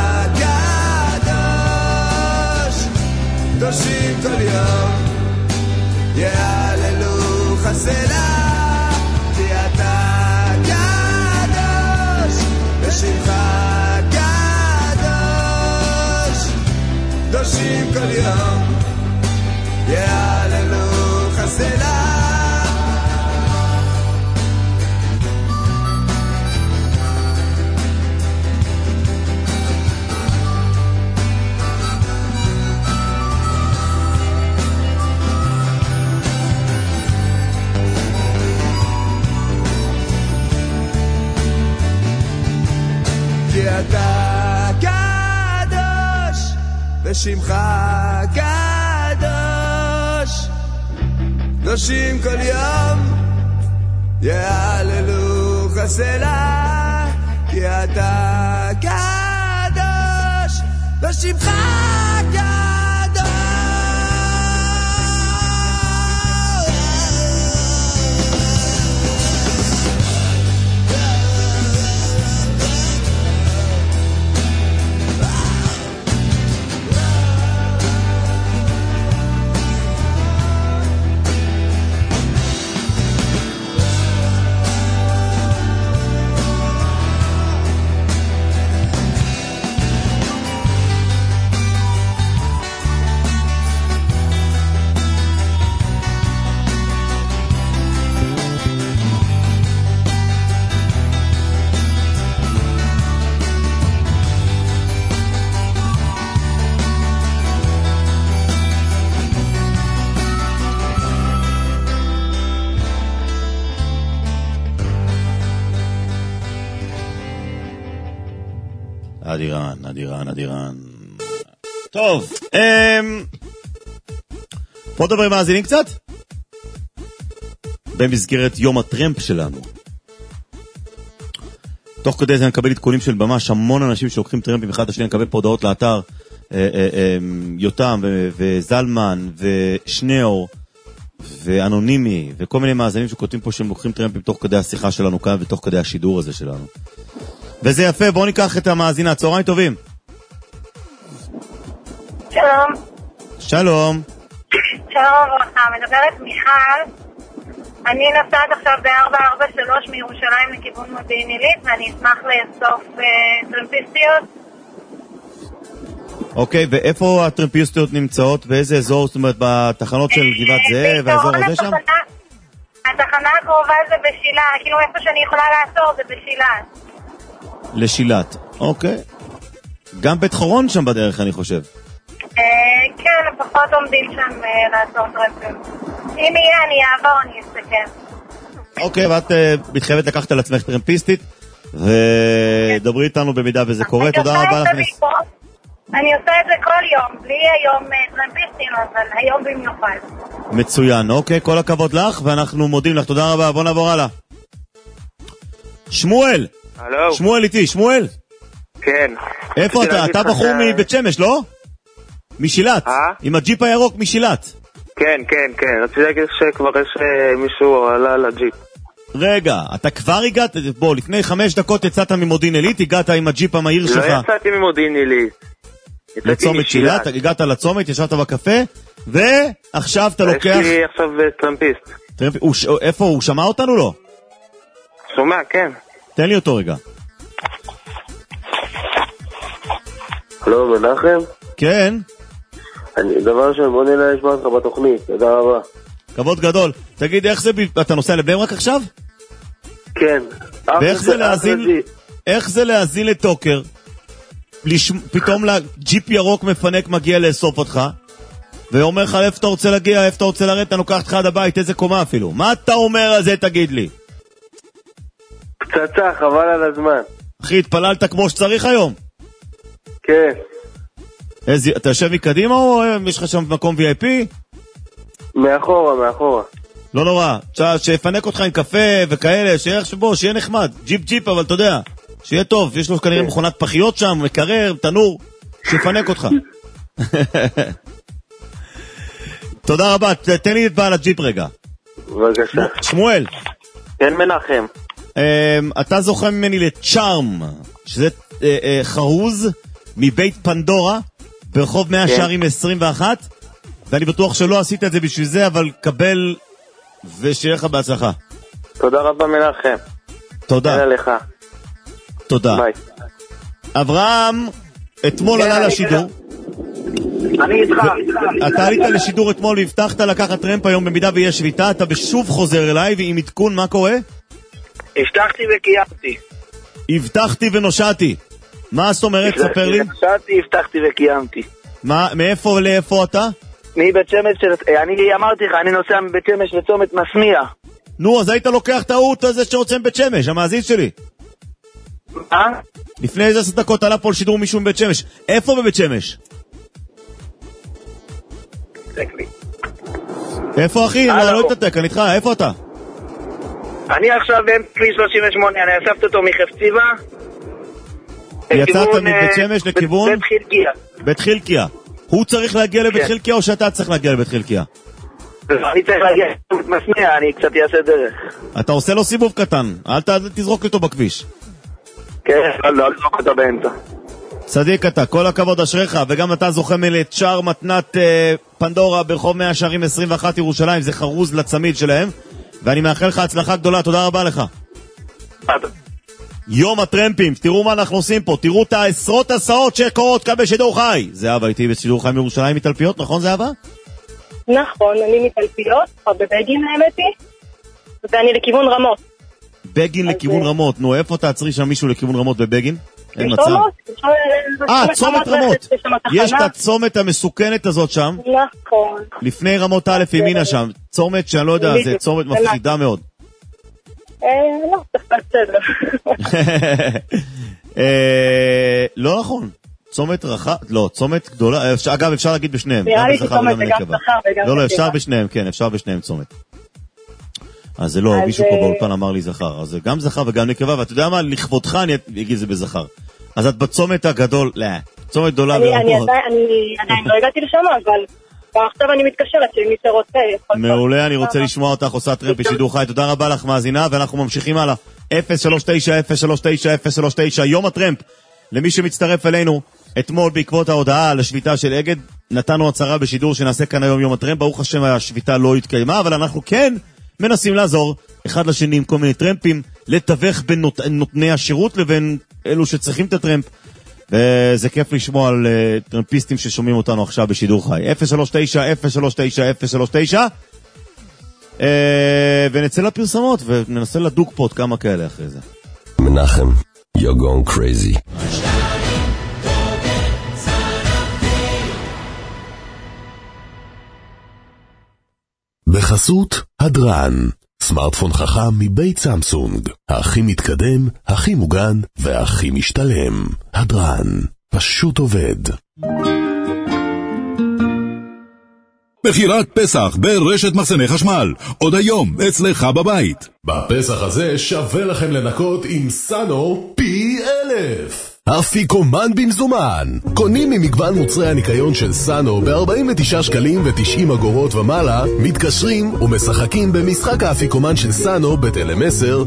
קדוש, קדושים כל יום יעללו חסלה, כי אתה קדוש ושמך קדוש, קדושים כל יום יעללו חסלה. כי אתה קדוש ושמך קדוש, קדושים כל יום יעללו חסלה, כי אתה קדוש ושמך קדוש. אדירן. טוב, בוא נדבר עם מאזינים קצת? במסגרת יום הטרמפ שלנו. תוך כדי זה אני מקבל עדכונים של ממש המון אנשים שלוקחים טרמפים אחד השני, אני מקבל פה הודעות לאתר, יותם וזלמן ושניאור ואנונימי וכל מיני מאזינים שכותבים פה שהם לוקחים טרמפים תוך כדי השיחה שלנו כאן ותוך כדי השידור הזה שלנו. וזה יפה, בואו ניקח את המאזינה. צהריים טובים. שלום. שלום. שלום וברכה, מדברת מיכל. אני נוסעת עכשיו ב-443 מירושלים לכיוון מודיעין עילית, ואני אשמח לאסוף טרמפיסטיות. אוקיי, ואיפה הטרמפיסטיות נמצאות? באיזה אזור? זאת אומרת, בתחנות של גבעת זאב והאזור הזה שם? התחנה הקרובה זה בשילת, כאילו איפה שאני יכולה לעצור זה בשילת. לשילת, אוקיי. גם בית חורון שם בדרך, אני חושב. כן, לפחות עומדים שם לעצור טרמפים. אם יהיה, אני אעבור, אני אסתכל. אוקיי, ואת מתחייבת לקחת על עצמך טרמפיסטית, ודברי איתנו במידה וזה קורה. תודה רבה לך. אני עושה את זה כל יום, בלי היום טרמפיסטים, אבל היום במיוחד. מצוין, אוקיי, כל הכבוד לך, ואנחנו מודים לך, תודה רבה, בוא נעבור הלאה. שמואל! הלו. שמואל איתי, שמואל? כן. איפה אתה? אתה בחור מבית שמש, לא? משילת, עם הג'יפ הירוק משילת. כן. רציתי להגיד שכבר יש מישהו עלה לג'יפ. רגע, אתה כבר הגעת, בוא, לפני 5 דקות יצאת ממודיעין עילית, הגעת עם הג'יפ המהיר שלך. לא יצאתי ממודיעין עילית. לצומת שילת, הגעת לצומת, ישבת בקפה, ועכשיו אתה לוקח... יש לי עכשיו טרמפיסט. איפה, הוא שמע אותנו לא? שומע, כן. תן לי אותו רגע. הלו, מנחם? כן. דבר ראשון, בוא נראה לשמוע אותך בתוכנית, תודה רבה. כבוד גדול. תגיד, איך זה, אתה נוסע לבני ברק עכשיו? כן. איך זה להזין לטוקר? פתאום לג'יפ ירוק מפנק מגיע לאסוף אותך, ואומר לך איפה אתה רוצה להגיע, איפה אתה רוצה לרדת, אתה לוקח אותך עד הבית, איזה קומה אפילו. מה אתה אומר על זה, תגיד לי? פצצה, חבל על הזמן. אחי, התפללת כמו שצריך היום? כן. אתה יושב מקדימה או יש לך שם מקום VIP? מאחורה. לא נורא, שיפנק אותך עם קפה וכאלה, שיהיה נחמד, ג'יפ, אבל אתה יודע, שיהיה טוב, יש לו כנראה מכונת פחיות שם, מקרר, תנור, שיפנק אותך. תודה רבה, תן לי את בעל הג'יפ רגע. בבקשה. שמואל. כן, מנחם. אתה זוכה ממני לצ'ארם, שזה חרוז מבית פנדורה, ברחוב 100 שערים 21, ואני בטוח שלא עשית את זה בשביל זה, אבל קבל ושיהיה לך בהצלחה. תודה רבה מנחם. תודה. תודה לך. תודה. ביי. אברהם, אתמול עלה לשידור. אני איתך. אתה עלית לשידור אתמול והבטחת לקחת טרמפ היום במידה ויש שביתה, אתה בשוב חוזר אליי, ועם עדכון מה קורה? הבטחתי וקיימתי. הבטחתי ונושעתי. מה זאת אומרת? ספר לי. נושעתי, הבטחתי וקיימתי. מאיפה לאיפה אתה? מבית שמש, אני אמרתי לך, אני נוסע מבית שמש לצומת מסמיע. נו, אז היית לוקח טעות הזה שרוצה מבית שמש, המאזין שלי. מה? לפני איזה 10 דקות עלה פה לשידור מישהו מבית שמש. איפה בבית שמש? איפה אחי? לא התנתק, אני איתך, איפה אתה? אני עכשיו בכביש 38, אני אספת אותו מחפציבה. יצאת מבית שמש לכיוון? בית חלקיה. בית חלקיה. הוא צריך להגיע לבית חלקיה או שאתה צריך להגיע לבית חלקיה? אני צריך להגיע לבית מסמיע, אני קצת אעשה דרך. אתה עושה לו סיבוב קטן, אל תזרוק אותו בכביש. כן, לא לזרוק אותו באמצע. צדיק אתה, כל הכבוד אשריך, וגם אתה זוכה מלצ'אר מתנת פנדורה ברחוב 100 שערים 21 ירושלים, זה חרוז לצמיד שלהם, ואני מאחל לך הצלחה גדולה, תודה רבה לך. יום הטרמפים, תראו מה אנחנו עושים פה, תראו את העשרות הסעות שקורות כאן בשידור חי. זהבה איתי בשידור חי מירושלים מתלפיות, נכון זהבה? נכון, אני מתלפיות, בבגין האמת היא, ואני לכיוון רמות. בגין לכיוון רמות, נו איפה תעצרי שם מישהו לכיוון רמות בבגין? אין מצב. צומת רמות. יש את הצומת המסוכנת הזאת שם. נכון. לפני רמות א' ימינה שם. צומת שאני לא יודע, זה צומת מפחידה מאוד. לא, צריך בסדר. לא נכון. צומת רחב, לא, צומת גדולה, אגב, אפשר להגיד בשניהם. נראה לי שצומת זה גם זכר וגם נקבה. לא, אפשר בשניהם, כן, אפשר בשניהם צומת. אז זה לא, מישהו פה באולפן אמר לי זכר, אז זה גם זכר וגם נקבה, ואתה יודע מה, לכבודך אני אגיד זה בזכר. אז את בצומת הגדול, צומת גדולה אני עדיין לא הגעתי לשם, אבל עכשיו אני מתקשרת, שמי שרוצה. מעולה, אני רוצה לשמוע אותך, עושה טרמפ בשידור חי, תודה רבה לך מאזינה, ואנחנו ממשיכים הלאה. 039-039-039, יום הטרמפ. למי שמצטרף אלינו, אתמול בעקבות ההודעה על השביתה של אגד, נתנו הצהרה בשידור שנעשה כאן היום יום הטרמפ, ברוך השם השביתה לא התקיימה, אבל אנחנו כן מנסים לעזור אחד לשני עם כל מיני טרמפים, לתווך בין נותני השירות לבין אלו שצריכים את הטרמפ, וזה כיף לשמוע על טרמפיסטים ששומעים אותנו עכשיו בשידור חי. 039-039-039, ונצא לפרסמות וננסה לדוק פה עוד כמה כאלה אחרי זה. מנחם, you're going crazy. בחסות הדרן, סמארטפון חכם מבית סמסונג, הכי מתקדם, הכי מוגן והכי משתלם. הדרן, פשוט עובד. בחירת פסח ברשת מחסני חשמל, עוד היום אצלך בבית. בפסח הזה שווה לכם לנקות עם סאנו פי 1000. אפיקומן במזומן. קונים ממגוון מוצרי הניקיון של סאנו ב-49 שקלים ו90 אגורות ומעלה, מתקשרים ומשחקים במשחק האפיקומן של סאנו בטלמסר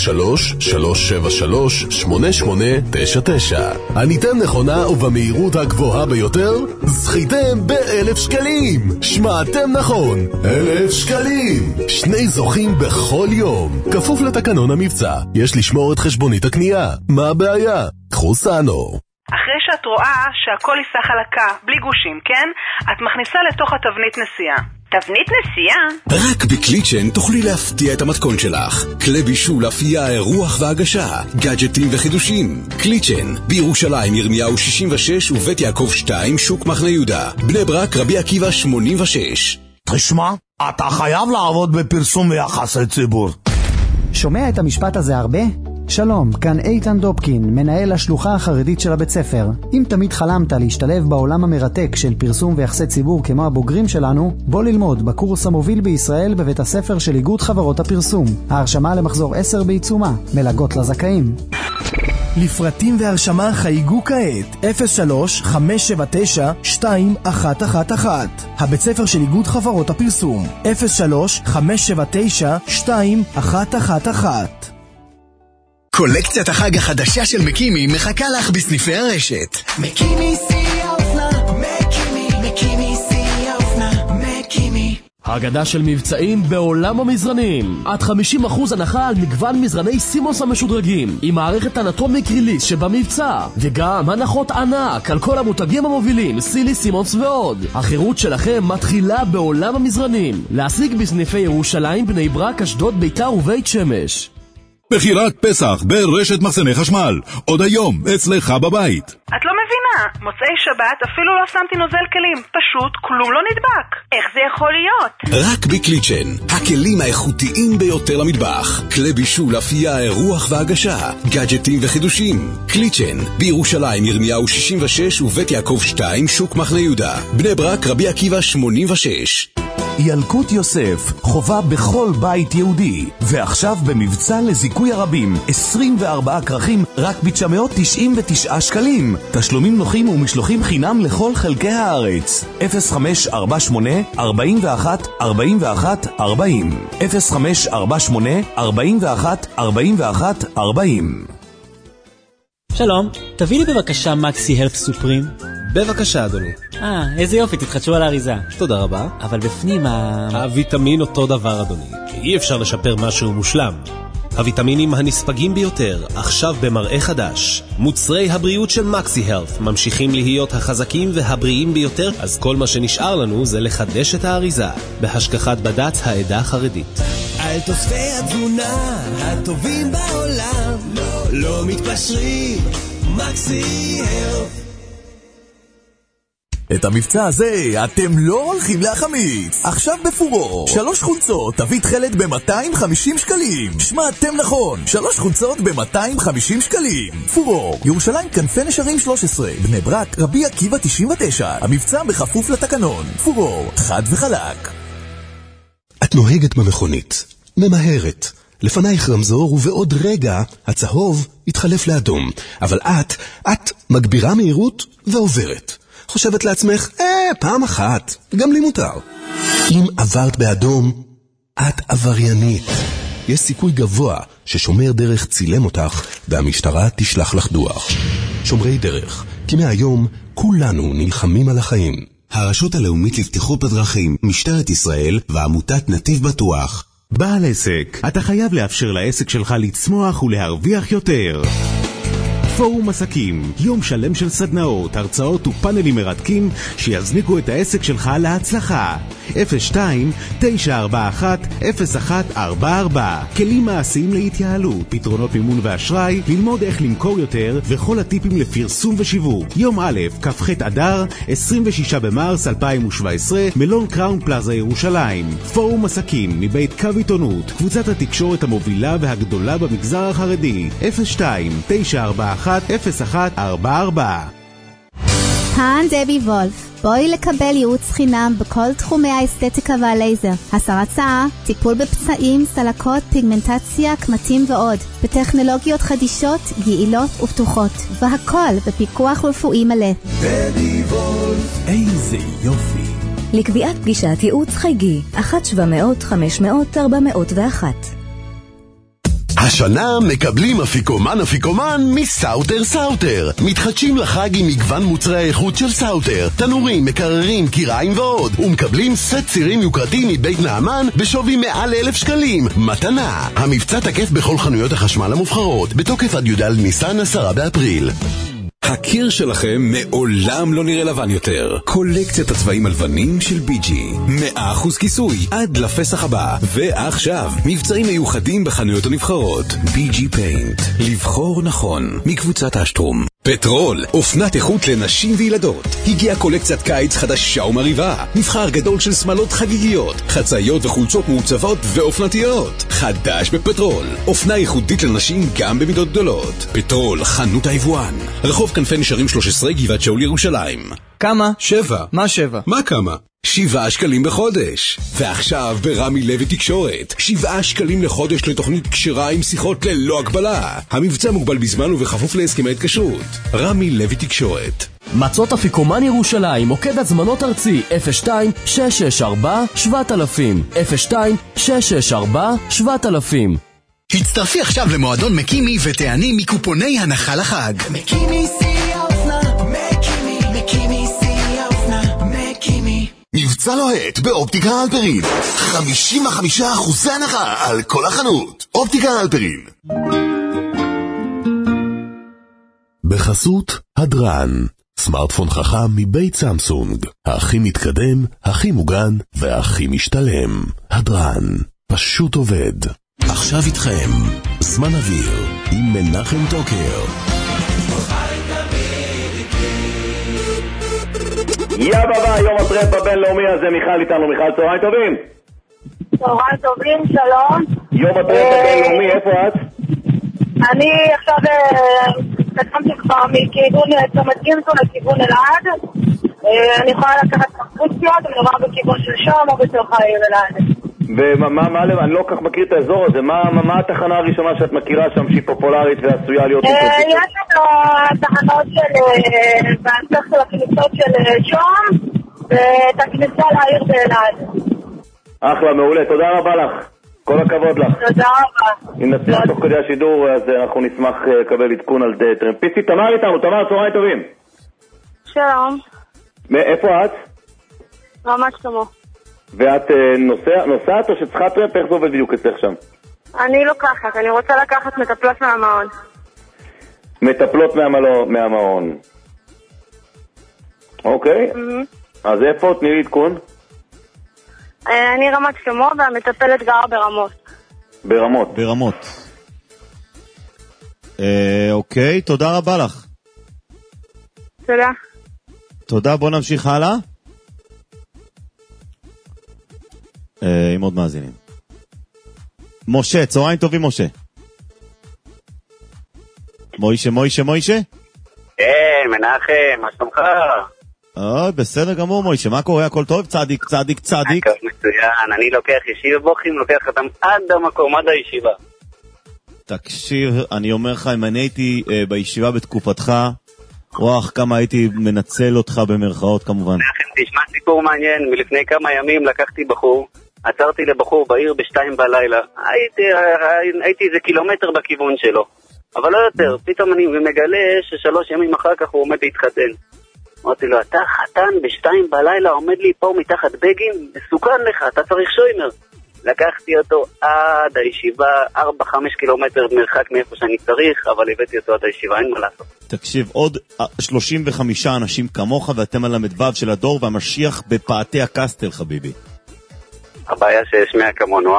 03-373-8899. עניתם נכונה ובמהירות הגבוהה ביותר, זכיתם ב1,000 שקלים. שמעתם נכון, 1,000 שקלים. 2 זוכים בכל יום. כפוף לתקנון המבצע. יש לשמור את חשבונית הקנייה. מה הבעיה? קחו סאנו. אחרי שאת רואה שהכל ייסע חלקה, בלי גושים, כן? את מכניסה לתוך התבנית נסיעה. תבנית נסיעה? רק בקליצ'ן תוכלי להפתיע את המתכון שלך. כלי בישול, אפייה, אירוח והגשה, גאדג'טים וחידושים. קליצ'ן, בירושלים ירמיהו 66 ובית יעקב 2 שוק מחנה יהודה. בני ברק רבי עקיבא 86. תשמע, אתה חייב לעבוד בפרסום ויחסי ציבור. שומע את המשפט הזה הרבה? שלום, כאן איתן דופקין, מנהל השלוחה החרדית של הבית ספר. אם תמיד חלמת להשתלב בעולם המרתק של פרסום ויחסי ציבור כמו הבוגרים שלנו, בוא ללמוד בקורס המוביל בישראל בבית הספר של איגוד חברות הפרסום. ההרשמה למחזור 10 בעיצומה, מלגות לזכאים. לפרטים והרשמה חייגו כעת 03-579-2111. הבית ספר של איגוד חברות הפרסום 03-579-2111. קולקציית החג החדשה של מקימי מחכה לך בסניפי הרשת. מקימי שיא האופנה, מקימי שיא האופנה, מקימי. הגדה של מבצעים בעולם המזרנים. עד 50% הנחה על מגוון מזרני סימוס המשודרגים עם מערכת אנטומיק ריליס שבמבצע, וגם הנחות ענק על כל המותגים המובילים, סילי, סימוס ועוד. החירות שלכם מתחילה בעולם המזרנים. להשיג בסניפי ירושלים, בני ברק, אשדוד, ביתר ובית שמש. בחירת פסח ברשת מחסני חשמל, עוד היום אצלך בבית. את לא מבינה, מוצאי שבת אפילו לא שמתי נוזל כלים, פשוט כלום לא נדבק. איך זה יכול להיות? רק בקליצ'ן, הכלים האיכותיים ביותר למטבח. כלי בישול, אפייה, אירוח והגשה, גאדג'טים וחידושים. קליצ'ן, בירושלים ירמיהו 66 ובית יעקב 2 שוק מחנה יהודה. בני ברק רבי עקיבא 86. ילקוט יוסף, חובה בכל בית יהודי, ועכשיו במבצע לזיכוי הרבים, 24 כרכים רק ב-999 שקלים. תשלומים נוחים ומשלוחים חינם לכל חלקי הארץ. 0548 41 41 40 0548 41 41 40. שלום, תביא לי בבקשה מקסי הלף סופרים. בבקשה אדוני. איזה יופי, תתחדשו על האריזה. תודה רבה. אבל בפנים הוויטמין אותו דבר אדוני. אי אפשר לשפר משהו מושלם. הוויטמינים הנספגים ביותר, עכשיו במראה חדש. מוצרי הבריאות של מקסי הלף ממשיכים להיות החזקים והבריאים ביותר, אז כל מה שנשאר לנו זה לחדש את האריזה, בהשגחת בד"ץ העדה החרדית. על תוספי התזונה הטובים בעולם, לא מתפשרים, מקסי הלף. את המבצע הזה אתם לא הולכים להחמיץ. עכשיו בפורור 3 חולצות תווית תכלת ב-250 שקלים. שמעתם נכון, 3 חולצות ב-250 שקלים. פורור, ירושלים כנפי נשרים 13, בני ברק, רבי עקיבא 99. המבצע בכפוף לתקנון. פורור, חד וחלק. את נוהגת במכונית, ממהרת. לפנייך רמזור ובעוד רגע הצהוב יתחלף לאדום. אבל את מגבירה מהירות ועוברת. חושבת לעצמך, פעם אחת, גם לי מותר. אם עברת באדום, את עבריינית. יש סיכוי גבוה ששומר דרך צילם אותך והמשטרה תשלח לך דוח. שומרי דרך, כי מהיום כולנו נלחמים על החיים. הרשות הלאומית לבטיחות בדרכים, משטרת ישראל ועמותת נתיב בטוח. בעל עסק, אתה חייב לאפשר לעסק שלך לצמוח ולהרוויח יותר. פורום עסקים, יום שלם של סדנאות, הרצאות ופאנלים מרתקים שיזניקו את העסק שלך להצלחה. 02-941-0144 כלים מעשיים להתייעלות, פתרונות מימון ואשראי, ללמוד איך למכור יותר וכל הטיפים לפרסום ושיווק. יום א', כ"ח אדר, 26 במרס 2017, מלון קראון פלאזה ירושלים. פורום עסקים מבית קו עיתונות, קבוצת התקשורת המובילה והגדולה במגזר החרדי. 02-941-0144. כאן דבי וולף. בואי לקבל ייעוץ חינם בכל תחומי האסתטיקה והלייזר, הסרת שיער, טיפול בפצעים, סלקות, פיגמנטציה, קמטים ועוד, בטכנולוגיות חדישות, יעילות ופתוחות, והכל בפיקוח רפואי מלא. דבי וולף, איזה יופי. לקביעת פגישת ייעוץ חייגי 1-700-500-401. השנה מקבלים אפיקומן מסאוטר סאוטר. מתחדשים לחג עם מגוון מוצרי האיכות של סאוטר, תנורים, מקררים, קיריים ועוד, ומקבלים סט צירים יוקרתי מבית נעמן בשווי מעל 1,000 שקלים מתנה. המבצע תקף בכל חנויות החשמל המובחרות, בתוקף עד י"ד ניסן 10 באפריל. הקיר שלכם מעולם לא נראה לבן יותר. קולקציית הצבעים הלבנים של ביג'י, 100% כיסוי עד לפסח הבא. ועכשיו מבצעים מיוחדים בחנויות הנבחרות. ביג'י פיינט, לבחור נכון, מקבוצת אשטרום. פטרול, אופנת איכות לנשים וילדות. הגיעה קולקציית קיץ חדשה ומריבה. מבחר גדול של שמלות חגיגיות, חצאיות וחולצות מעוצבות ואופנתיות. חדש בפטרול, אופנה ייחודית לנשים גם במידות גדולות. פטרול, חנות היבואן, רחוב כנפי נשרים 13, גבעת שאול ירושלים. כמה? 7. מה 7? מה כמה? 7 שקלים בחודש. ועכשיו ברמי לוי תקשורת, 7 שקלים לחודש לתוכנית קשרה עם שיחות ללא הגבלה. המבצע מוגבל בזמן ובכפוף להסכמי התקשרות. רמי לוי תקשורת. מצות אפיקומן ירושלים, מוקד הזמנות ארצי 02-664-7000 02-664-7000. הצטרפי עכשיו למועדון מקימי ותעני מקופוני הנחה לחג. מקימי שיא האופנה, מקימי שיא האופנה, מקימי. מבצע לוהט באופטיקה אלפרין, 55% הנחה על כל החנות. אופטיקה אלפרין. בחסות הדרן, סמארטפון חכם מבית סמסונג, הכי מתקדם, הכי מוגן והכי משתלם. הדרן, פשוט עובד. עכשיו איתכם, זמן אוויר עם מנחם טוקר. יאבא, יום הטרמפ הבינלאומי הזה. מיכל איתנו. מיכל, צהריים טובים. צהריים טובים, שלום. יום הטרמפ הבינלאומי, איפה את? אני עכשיו קטמתי כבר מכיוון צומת גינזון לכיוון אלעד. אני יכולה לקחת קרפוציות, אני אומר בכיוון של שם או בתוך העיר אלעד. אני לא כך מכיר את האזור הזה. מה התחנה הראשונה שאת מכירה שם שהיא פופולרית ועשויה להיות? יש את התחנות של בהמשך של הכניסות של שום ואת הכניסה לעיר באלעד. אחלה, מעולה, תודה רבה לך, כל הכבוד לך. תודה רבה. אם נצליח תוך כדי השידור אז אנחנו נשמח לקבל עדכון על טרמפיסטית. תמר איתנו. תמר, צהריים טובים. שלום. איפה את? רמת שלמה. ואת נוסעת או שצריכה טרמפ? איך זה עובד בדיוק אצלך שם? אני לוקחת, אני רוצה לקחת מטפלות מהמעון. מטפלות מהמעון. אוקיי. אז איפה? תני לי עדכון. אני רמת שלמה והמטפלת גרה ברמות. ברמות. אוקיי, תודה רבה לך. תודה. תודה, בוא נמשיך הלאה. עם עוד מאזינים. משה, צהריים טובים משה. מוישה? כן, מנחם, מה שלומך? בסדר גמור מוישה, מה קורה? הכל טוב? צדיק. הכל מצוין, אני לוקח ישיבה בוכים, לוקח אותם עד המקום, עד הישיבה. תקשיב, אני אומר לך, אם אני הייתי בישיבה בתקופתך, וואח, כמה הייתי מנצל אותך במרכאות כמובן. מנחם, תשמע סיפור מעניין, מלפני כמה ימים לקחתי בחור, עצרתי לבחור בעיר ב2 בלילה, הייתי איזה קילומטר בכיוון שלו, אבל לא יותר, פתאום אני מגלה ש3 ימים אחר כך הוא עומד להתחתן. אמרתי לו, אתה חתן ב2 בלילה עומד לי פה מתחת בגין? מסוכן לך, אתה צריך שוימר. לקחתי אותו עד הישיבה, 4-5 קילומטר מרחק מאיפה שאני צריך, אבל הבאתי אותו עד הישיבה, אין מה לעשות. תקשיב, עוד 35 אנשים כמוך ואתם על המדבב של הדור, והמשיח בפאתי הקסטל, חביבי. הבעיה שיש 100 כמונו,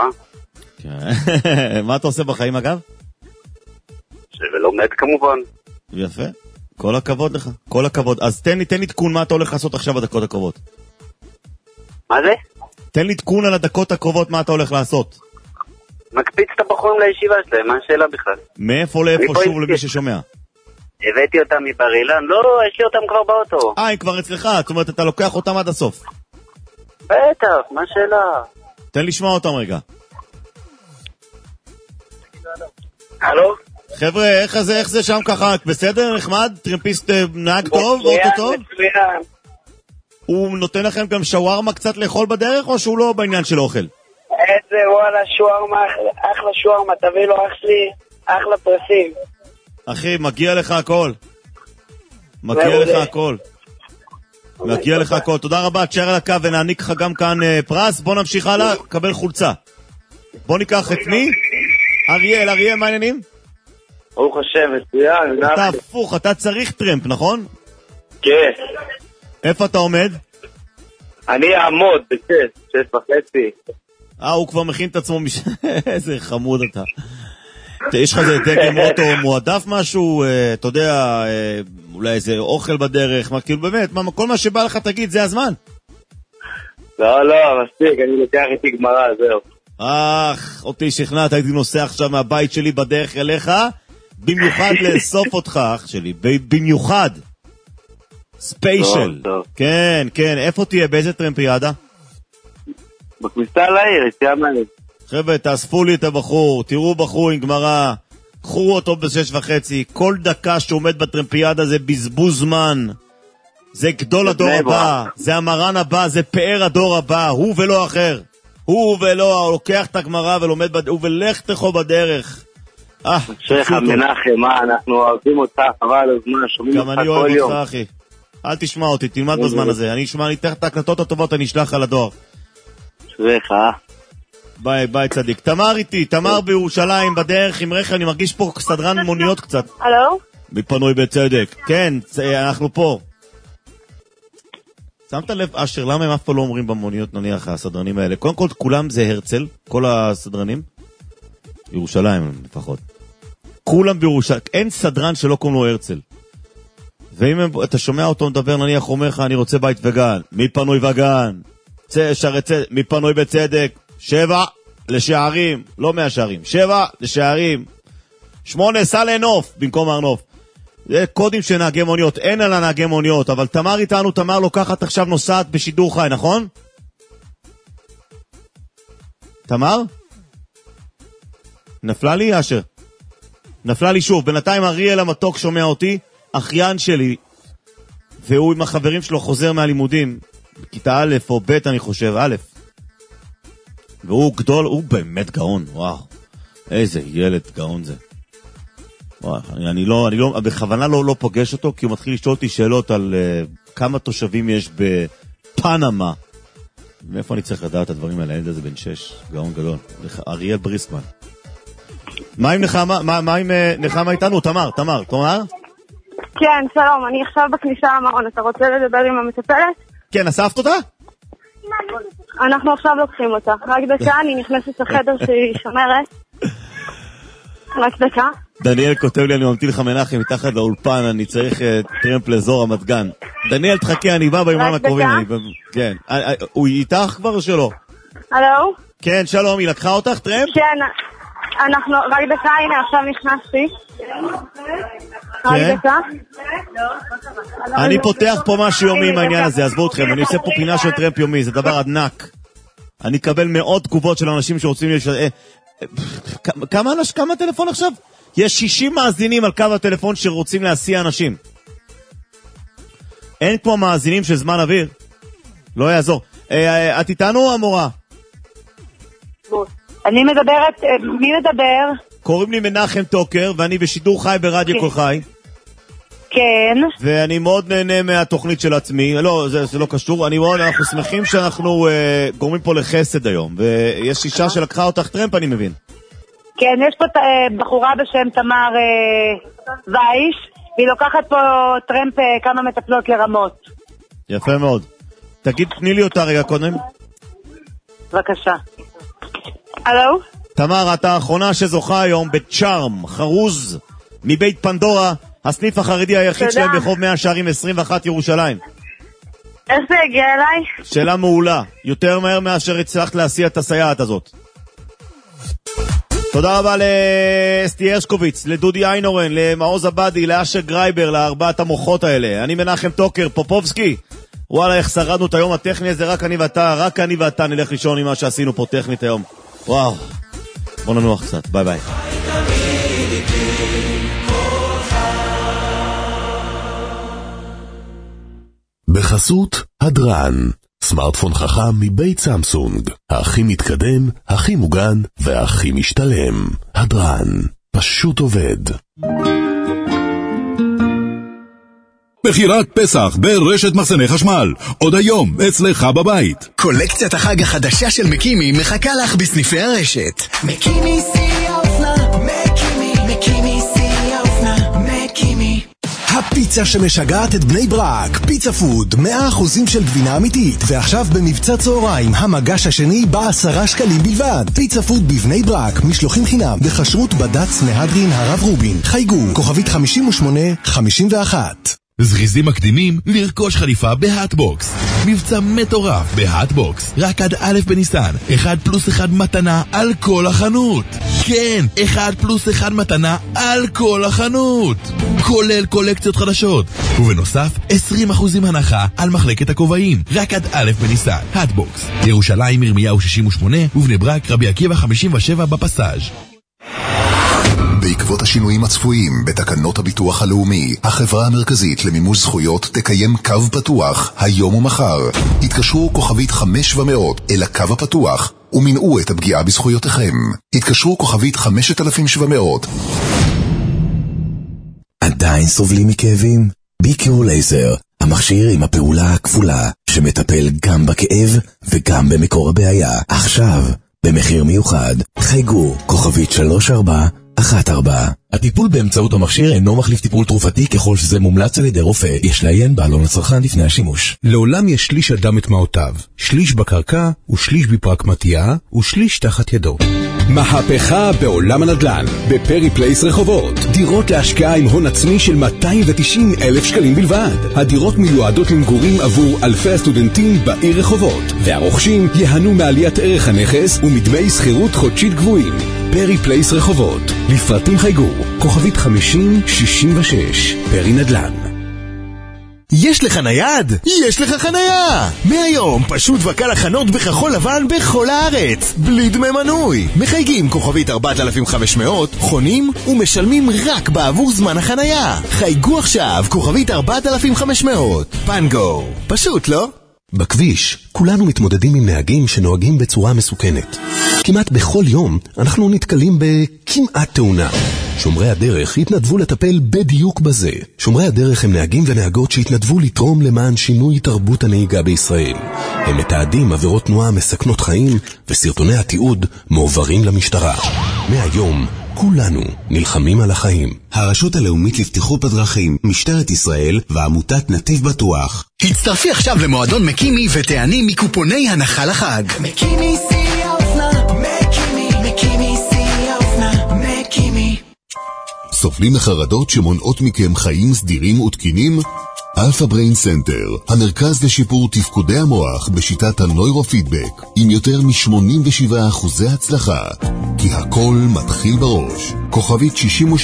מה אתה עושה בחיים אגב? שלומד כמובן. יפה, כל הכבוד לך, כל הכבוד. אז תן לי תקון מה אתה הולך לעשות עכשיו בדקות הקרובות. מה זה? תן לי תקון על הדקות הקרובות מה אתה הולך לעשות. מקפיץ את הבחורים לישיבה שלהם, מה השאלה בכלל? מאיפה לאיפה שוב למי ששומע? הבאתי אותם מבר אילן, לא, יש לי אותם כבר באוטו. הם כבר אצלך, זאת אומרת אתה לוקח אותם עד הסוף. בטח, מה השאלה? תן לשמוע אותם רגע. הלו? חבר'ה, איך זה שם ככה? בסדר? נחמד? טרמפיסט נהג טוב? אוטו טוב? הוא נותן לכם גם שווארמה קצת לאכול בדרך, או שהוא לא בעניין של אוכל? איזה וואלה, שווארמה, אחלה שווארמה, תביא לו אח שלי, אחלה פרסים. אחי, מגיע לך הכל. מגיע לך הכל. תודה רבה, תשאר על הקו ונעניק לך גם כאן פרס. בוא נמשיך הלאה, קבל חולצה. בוא ניקח את מי? אריאל, מה העניינים? ברוך השם, מצוין. אתה הפוך, אתה צריך טרמפ, נכון? כן. איפה אתה עומד? אני אעמוד ב6:30. הוא כבר מכין את עצמו איזה חמוד אתה. יש לך איזה דגם אוטו מועדף משהו, אתה יודע, אולי איזה אוכל בדרך, כאילו באמת, כל מה שבא לך תגיד, זה הזמן. לא, מספיק, אני לוקח איתי גמרא, זהו. אותי שכנעת, הייתי נוסע עכשיו מהבית שלי בדרך אליך, במיוחד לאסוף אותך, אח שלי, במיוחד. ספיישל. כן, איפה תהיה? באיזה טרמפיאדה? בכניסה לעיר, יציאה מהעיר. חבר'ה, תאספו לי את הבחור, תראו בחור עם גמרא, קחו אותו ב6:30, כל דקה שעומד בטרמפיאדה זה בזבוז זמן, זה גדול הדור הבא, זה המרן הבא, זה פאר הדור הבא, הוא ולא אחר, הוא ולא, לוקח את הגמרא ולומד, הוא ולך תכו בדרך. שייך מנחם, אנחנו אוהבים אותך, חבל הזמן, שומעים אותך כל יום. גם אני אוהב אותך אחי, אל תשמע אותי, תלמד בזמן הזה, אני אתן את ההקלטות הטובות, אני אשלח על הדואר. שייך, ביי צדיק. תמר איתי, תמר בירושלים בדרך עם רכב, אני מרגיש פה סדרן מוניות קצת. הלו? מפנוי בצדק. כן, אנחנו פה. שמת לב אשר, למה הם אף פעם לא אומרים במוניות נניח הסדרנים האלה? קודם כל כולם זה הרצל, כל הסדרנים. ירושלים לפחות. כולם בירושלים, אין סדרן שלא קוראים לו הרצל. ואם אתה שומע אותו מדבר נניח אומר לך אני רוצה בית וגן, מפנוי וגן, מפנוי בצדק, 7 לשערים, לא 100 שערים, 7 לשערים, 8 סע לנוף במקום הרנוף. זה קודים של נהגי מוניות, אין על הנהגי מוניות, אבל תמר איתנו, תמר לוקחת עכשיו נוסעת בשידור חי, נכון? תמר? נפלה לי אשר? נפלה לי שוב, בינתיים אריאל המתוק שומע אותי, אחיין שלי, והוא עם החברים שלו חוזר מהלימודים, בכיתה א' או ב' אני חושב, א', והוא גדול, הוא באמת גאון, וואו, איזה ילד גאון זה. וואו, אני בכוונה לא פוגש אותו, כי הוא מתחיל לשאול אותי שאלות על כמה תושבים יש בפנמה. מאיפה אני צריך לדעת את הדברים האלה? הילד הזה בן 6, גאון גדול. אריאל בריסקמן. מה עם נחמה איתנו? תמר? כן, שלום, אני עכשיו בכניסה למעון, אתה רוצה לדבר עם המטפלת? כן, אספת אותה? אנחנו עכשיו לוקחים אותה. רק דקה, אני נכנסת לחדר שהיא שומרת. רק דקה. דניאל כותב לי, אני ממתין לך מנחם מתחת לאולפן, אני צריך טרמפ לאזור רמת גן. דניאל, תחכה, אני בא ביומן הקרובים. כן. הוא איתך כבר או שלא? הלו? כן, שלום, היא לקחה אותך טרמפ? כן, אנחנו רק דקה, הנה, עכשיו נכנסתי. כן? אני פותח פה משהו יומי עם העניין הזה, עזבו אתכם, אני עושה פה פינה של טרמפ יומי, זה דבר ענק. אני אקבל מאות תגובות של אנשים שרוצים כמה טלפון עכשיו? יש 60 מאזינים על קו הטלפון שרוצים להסיע אנשים. אין כמו מאזינים של זמן אוויר. לא יעזור. את איתנו המורה? אני מדברת, מי מדבר? קוראים לי מנחם טוקר, ואני בשידור חי ברדיו כל חי. כן. ואני מאוד נהנה מהתוכנית של עצמי. לא, זה לא קשור. אנחנו שמחים שאנחנו גורמים פה לחסד היום. ויש אישה שלקחה אותך טרמפ, אני מבין. כן, יש פה בחורה בשם תמר וייש, והיא לוקחת פה טרמפ כמה מטפלות לרמות. יפה מאוד. תגיד, תני לי אותה רגע קודם. בבקשה. הלו? תמר, את האחרונה שזוכה היום בצ'ארם, חרוז, מבית פנדורה, הסניף החרדי היחיד שלהם ברחוב 100 שערים 21 ירושלים. איך זה הגיע אליי? שאלה מעולה. יותר מהר מאשר הצלחת להסיע את הסייעת הזאת. תודה רבה לאסתי הרשקוביץ, לדודי איינורן, למעוז עבדי, לאשר גרייבר, לארבעת המוחות האלה. אני מנחם טוקר, פופובסקי. וואלה, איך שרדנו את היום הטכני הזה, רק אני ואתה נלך לישון עם מה שעשינו פה טכנית היום. וואו, בוא ננוח קצת, ביי ביי. בחסות הדרן, סמארטפון חכם מבית סמסונג, הכי מתקדם, הכי מוגן והכי משתלם. הדרן, פשוט עובד. בחירת פסח ברשת מחסני חשמל, עוד היום אצלך בבית. קולקציית החג החדשה של מקימי מחכה לך בסניפי הרשת. מקימי שיא האופנה, מקימי שיא האופנה, מקימי. הפיצה שמשגעת את בני ברק, פיצה פוד, 100% של גבינה אמיתית, ועכשיו במבצע צהריים, המגש השני ב10 שקלים בלבד. פיצה פוד בבני ברק, משלוחים חינם, בחשרות בד"ץ מהדרין הרב רובין. חייגו, כוכבית 5851. זריזים מקדימים לרכוש חליפה בהאטבוקס. מבצע מטורף בהאטבוקס, רק עד א' בניסן, 1+1 מתנה על כל החנות. כן, 1+1 מתנה על כל החנות, כולל קולקציות חדשות, ובנוסף 20% הנחה על מחלקת הכובעים, רק עד א' בניסן. האטבוקס, ירושלים ירמיהו 68 ובני ברק רבי עקיבא 57 בפסאז'. בעקבות השינויים הצפויים בתקנות הביטוח הלאומי, החברה המרכזית למימוש זכויות תקיים קו פתוח היום ומחר. התקשרו כוכבית 500 אל הקו הפתוח ומנעו את הפגיעה בזכויותיכם. התקשרו כוכבית 5700. עדיין סובלים מכאבים? ביקיור לייזר, המכשיר עם הפעולה הכפולה שמטפל גם בכאב וגם במקור הבעיה. עכשיו במחיר מיוחד. חייגו כוכבית 3414. הטיפול באמצעות המכשיר אינו מחליף טיפול תרופתי ככל שזה מומלץ על ידי רופא. יש לעיין בעלון לצרכן לפני השימוש. לעולם יש שליש אדם את מעותיו, שליש בקרקע ושליש בפרקמטיה ושליש תחת ידו. מהפכה בעולם הנדל"ן בפרי פלייס רחובות. דירות להשקעה עם הון עצמי של 290,000 שקלים בלבד. הדירות מיועדות למגורים עבור אלפי הסטודנטים בעיר רחובות, והרוכשים יהנו מעליית ערך הנכס ומדמי שכירות חודשית גבוהים. פרי פלייס רחובות, לפרטים חייגו כוכבית 5066. פרי נדל"ן. יש לך נייד? יש לך חנייה! מהיום פשוט וקל לחנות בכחול לבן בכל הארץ, בלי דמי מנוי. מחייגים כוכבית 4500, חונים ומשלמים רק בעבור זמן החנייה. חייגו עכשיו כוכבית 4500. פנגו, פשוט לא? בכביש, כולנו מתמודדים עם נהגים שנוהגים בצורה מסוכנת. כמעט בכל יום אנחנו נתקלים בכמעט תאונה. שומרי הדרך התנדבו לטפל בדיוק בזה. שומרי הדרך הם נהגים ונהגות שהתנדבו לתרום למען שינוי תרבות הנהיגה בישראל. הם מתעדים עבירות תנועה מסכנות חיים, וסרטוני התיעוד מועברים למשטרה. מהיום כולנו נלחמים על החיים. הרשות הלאומית לבטיחות בדרכים, משטרת ישראל ועמותת נתיב בטוח. הצטרפי עכשיו למועדון מקימי ותעני מקופוני הנחה לחג. מקימי שיא האופנה, מקימי שיא האופנה, מקימי. סובלים מחרדות שמונעות מכם חיים סדירים ותקינים? אלפא בריין סנטר, המרכז לשיפור תפקודי המוח בשיטת הנוירופידבק, עם יותר מ-87% הצלחה. כי הכל מתחיל בראש. כוכבית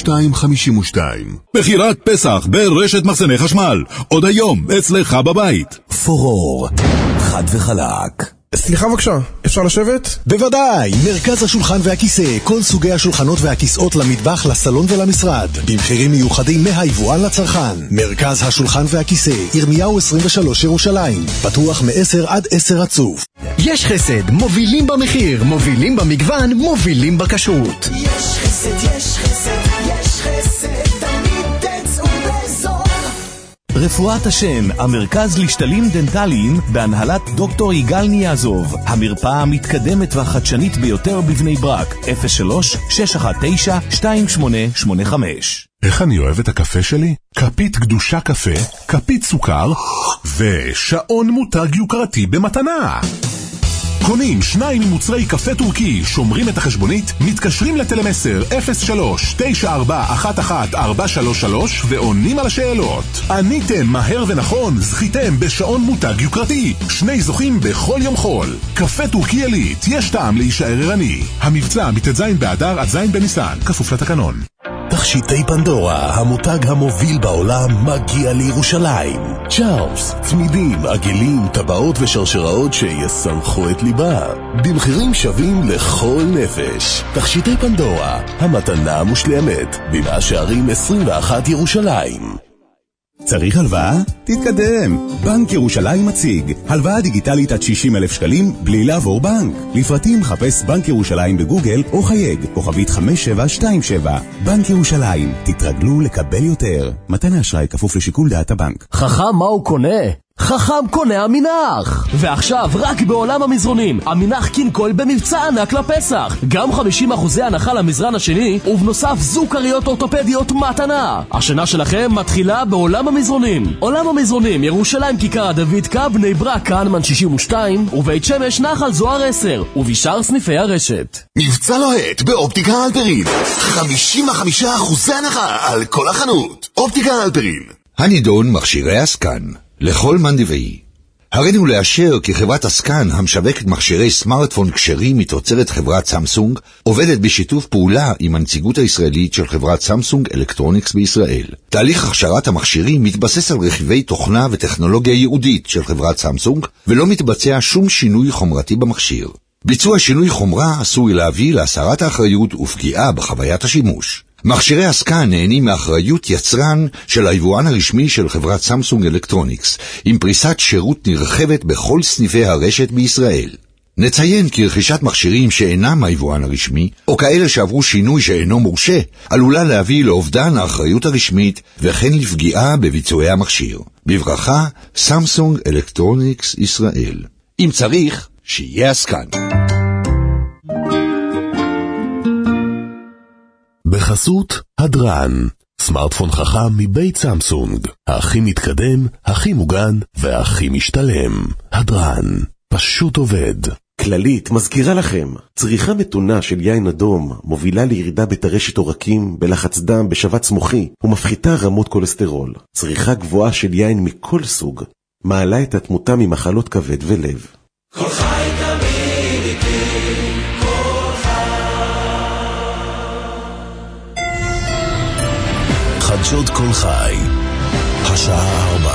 6252. בחירת פסח ברשת מחסני חשמל. עוד היום, אצלך בבית. פורור, חד וחלק. סליחה בבקשה, אפשר לשבת? בוודאי, מרכז השולחן והכיסא, כל סוגי השולחנות והכיסאות למטבח, לסלון ולמשרד, במחירים מיוחדים מהיבואן לצרכן. מרכז השולחן והכיסא, ירמיהו 23 ירושלים, פתוח מ-10 עד 10 עצוב. יש חסד, מובילים במחיר, מובילים במגוון, מובילים בכשרות. יש חסד, יש חסד, יש חסד, תמיד תצאו בזול. רפואת השן, המרכז לשתלים דנטליים בהנהלת דוקטור יגאל ניאזוב, המרפאה המתקדמת והחדשנית ביותר בבני ברק, 03-619-2885. איך אני אוהב את הקפה שלי? כפית קדושה קפה, כפית סוכר ושעון מותג יוקרתי במתנה. קונים 2 ממוצרי קפה טורקי, שומרים את החשבונית, מתקשרים לטלמסר 03-9411-433 ועונים על השאלות. עניתם מהר ונכון, זכיתם בשעון מותג יוקרתי. 2 זוכים בכל יום חול. קפה טורקי אלית, יש טעם להישאר ערני. המבצע מתז באדר עד ז' בניסן, כפוף לתקנון. תכשיטי פנדורה, המותג המוביל בעולם, מגיע לירושלים. צ'ארלס, צמידים, עגלים, טבעות ושרשראות שיסמכו את ליבה, במחירים שווים לכל נפש. תכשיטי פנדורה, המתנה המושלמת, במאה שערים 21 ירושלים. צריך הלוואה? תתקדם. בנק ירושלים מציג הלוואה דיגיטלית עד 60,000 שקלים בלי לעבור בנק. לפרטים חפש בנק ירושלים בגוגל או חייג כוכבית 5727. בנק ירושלים, תתרגלו לקבל יותר. מתן האשראי כפוף לשיקול דעת הבנק. חכם מה הוא קונה? חכם קונה המינח! ועכשיו רק בעולם המזרונים, המינח קינקול במבצע ענק לפסח. גם 50% הנחה למזרן השני, ובנוסף זוכריות אורתופדיות מתנה. השנה שלכם מתחילה בעולם המזרונים. עולם המזרונים, ירושלים כיכר דוד קו, בני ברק כהנמן 62, ובית שמש נחל זוהר 10, ובשאר סניפי הרשת. מבצע לוהט באופטיקה אלפרין, 55% הנחה על כל החנות. אופטיקה אלפרין. הנידון מכשירי הסקן. לכל מאן דבעי. הרינו לאשר כי חברת הסקן המשווקת מכשירי סמארטפון כשרים מתוצרת חברת סמסונג עובדת בשיתוף פעולה עם הנציגות הישראלית של חברת סמסונג אלקטרוניקס בישראל. תהליך הכשרת המכשירים מתבסס על רכיבי תוכנה וטכנולוגיה ייעודית של חברת סמסונג ולא מתבצע שום שינוי חומרתי במכשיר. ביצוע שינוי חומרה עשוי להביא להסרת האחריות ופגיעה בחוויית השימוש. מכשירי הסקן נהנים מאחריות יצרן של היבואן הרשמי של חברת סמסונג אלקטרוניקס, עם פריסת שירות נרחבת בכל סניפי הרשת בישראל. נציין כי רכישת מכשירים שאינם היבואן הרשמי, או כאלה שעברו שינוי שאינו מורשה, עלולה להביא לאובדן האחריות הרשמית וכן לפגיעה בביצועי המכשיר. בברכה, סמסונג אלקטרוניקס ישראל. אם צריך, שיהיה הסקן. בחסות הדרן, סמארטפון חכם מבית סמסונג, הכי מתקדם, הכי מוגן והכי משתלם. הדרן, פשוט עובד. כללית מזכירה לכם, צריכה מתונה של יין אדום מובילה לירידה בטרשת עורקים, בלחץ דם, בשבץ מוחי ומפחיתה רמות כולסטרול. צריכה גבוהה של יין מכל סוג מעלה את התמותה ממחלות כבד ולב. כל חי תמיד איתי, כל חדשות כל חי, השעה 4.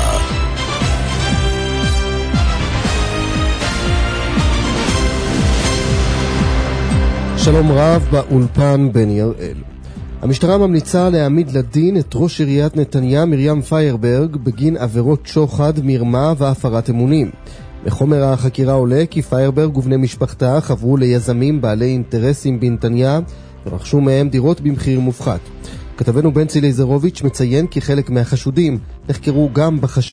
שלום רב, באולפן בני הראל. המשטרה ממליצה להעמיד לדין את ראש עיריית נתניה מרים פיירברג בגין עבירות שוחד, מרמה והפרת אמונים. מחומר החקירה עולה כי פיירברג ובני משפחתה חברו ליזמים בעלי אינטרסים בנתניה ורכשו מהם דירות במחיר מופחת. כתבנו בנצי ליזרוביץ' מציין כי חלק מהחשודים נחקרו גם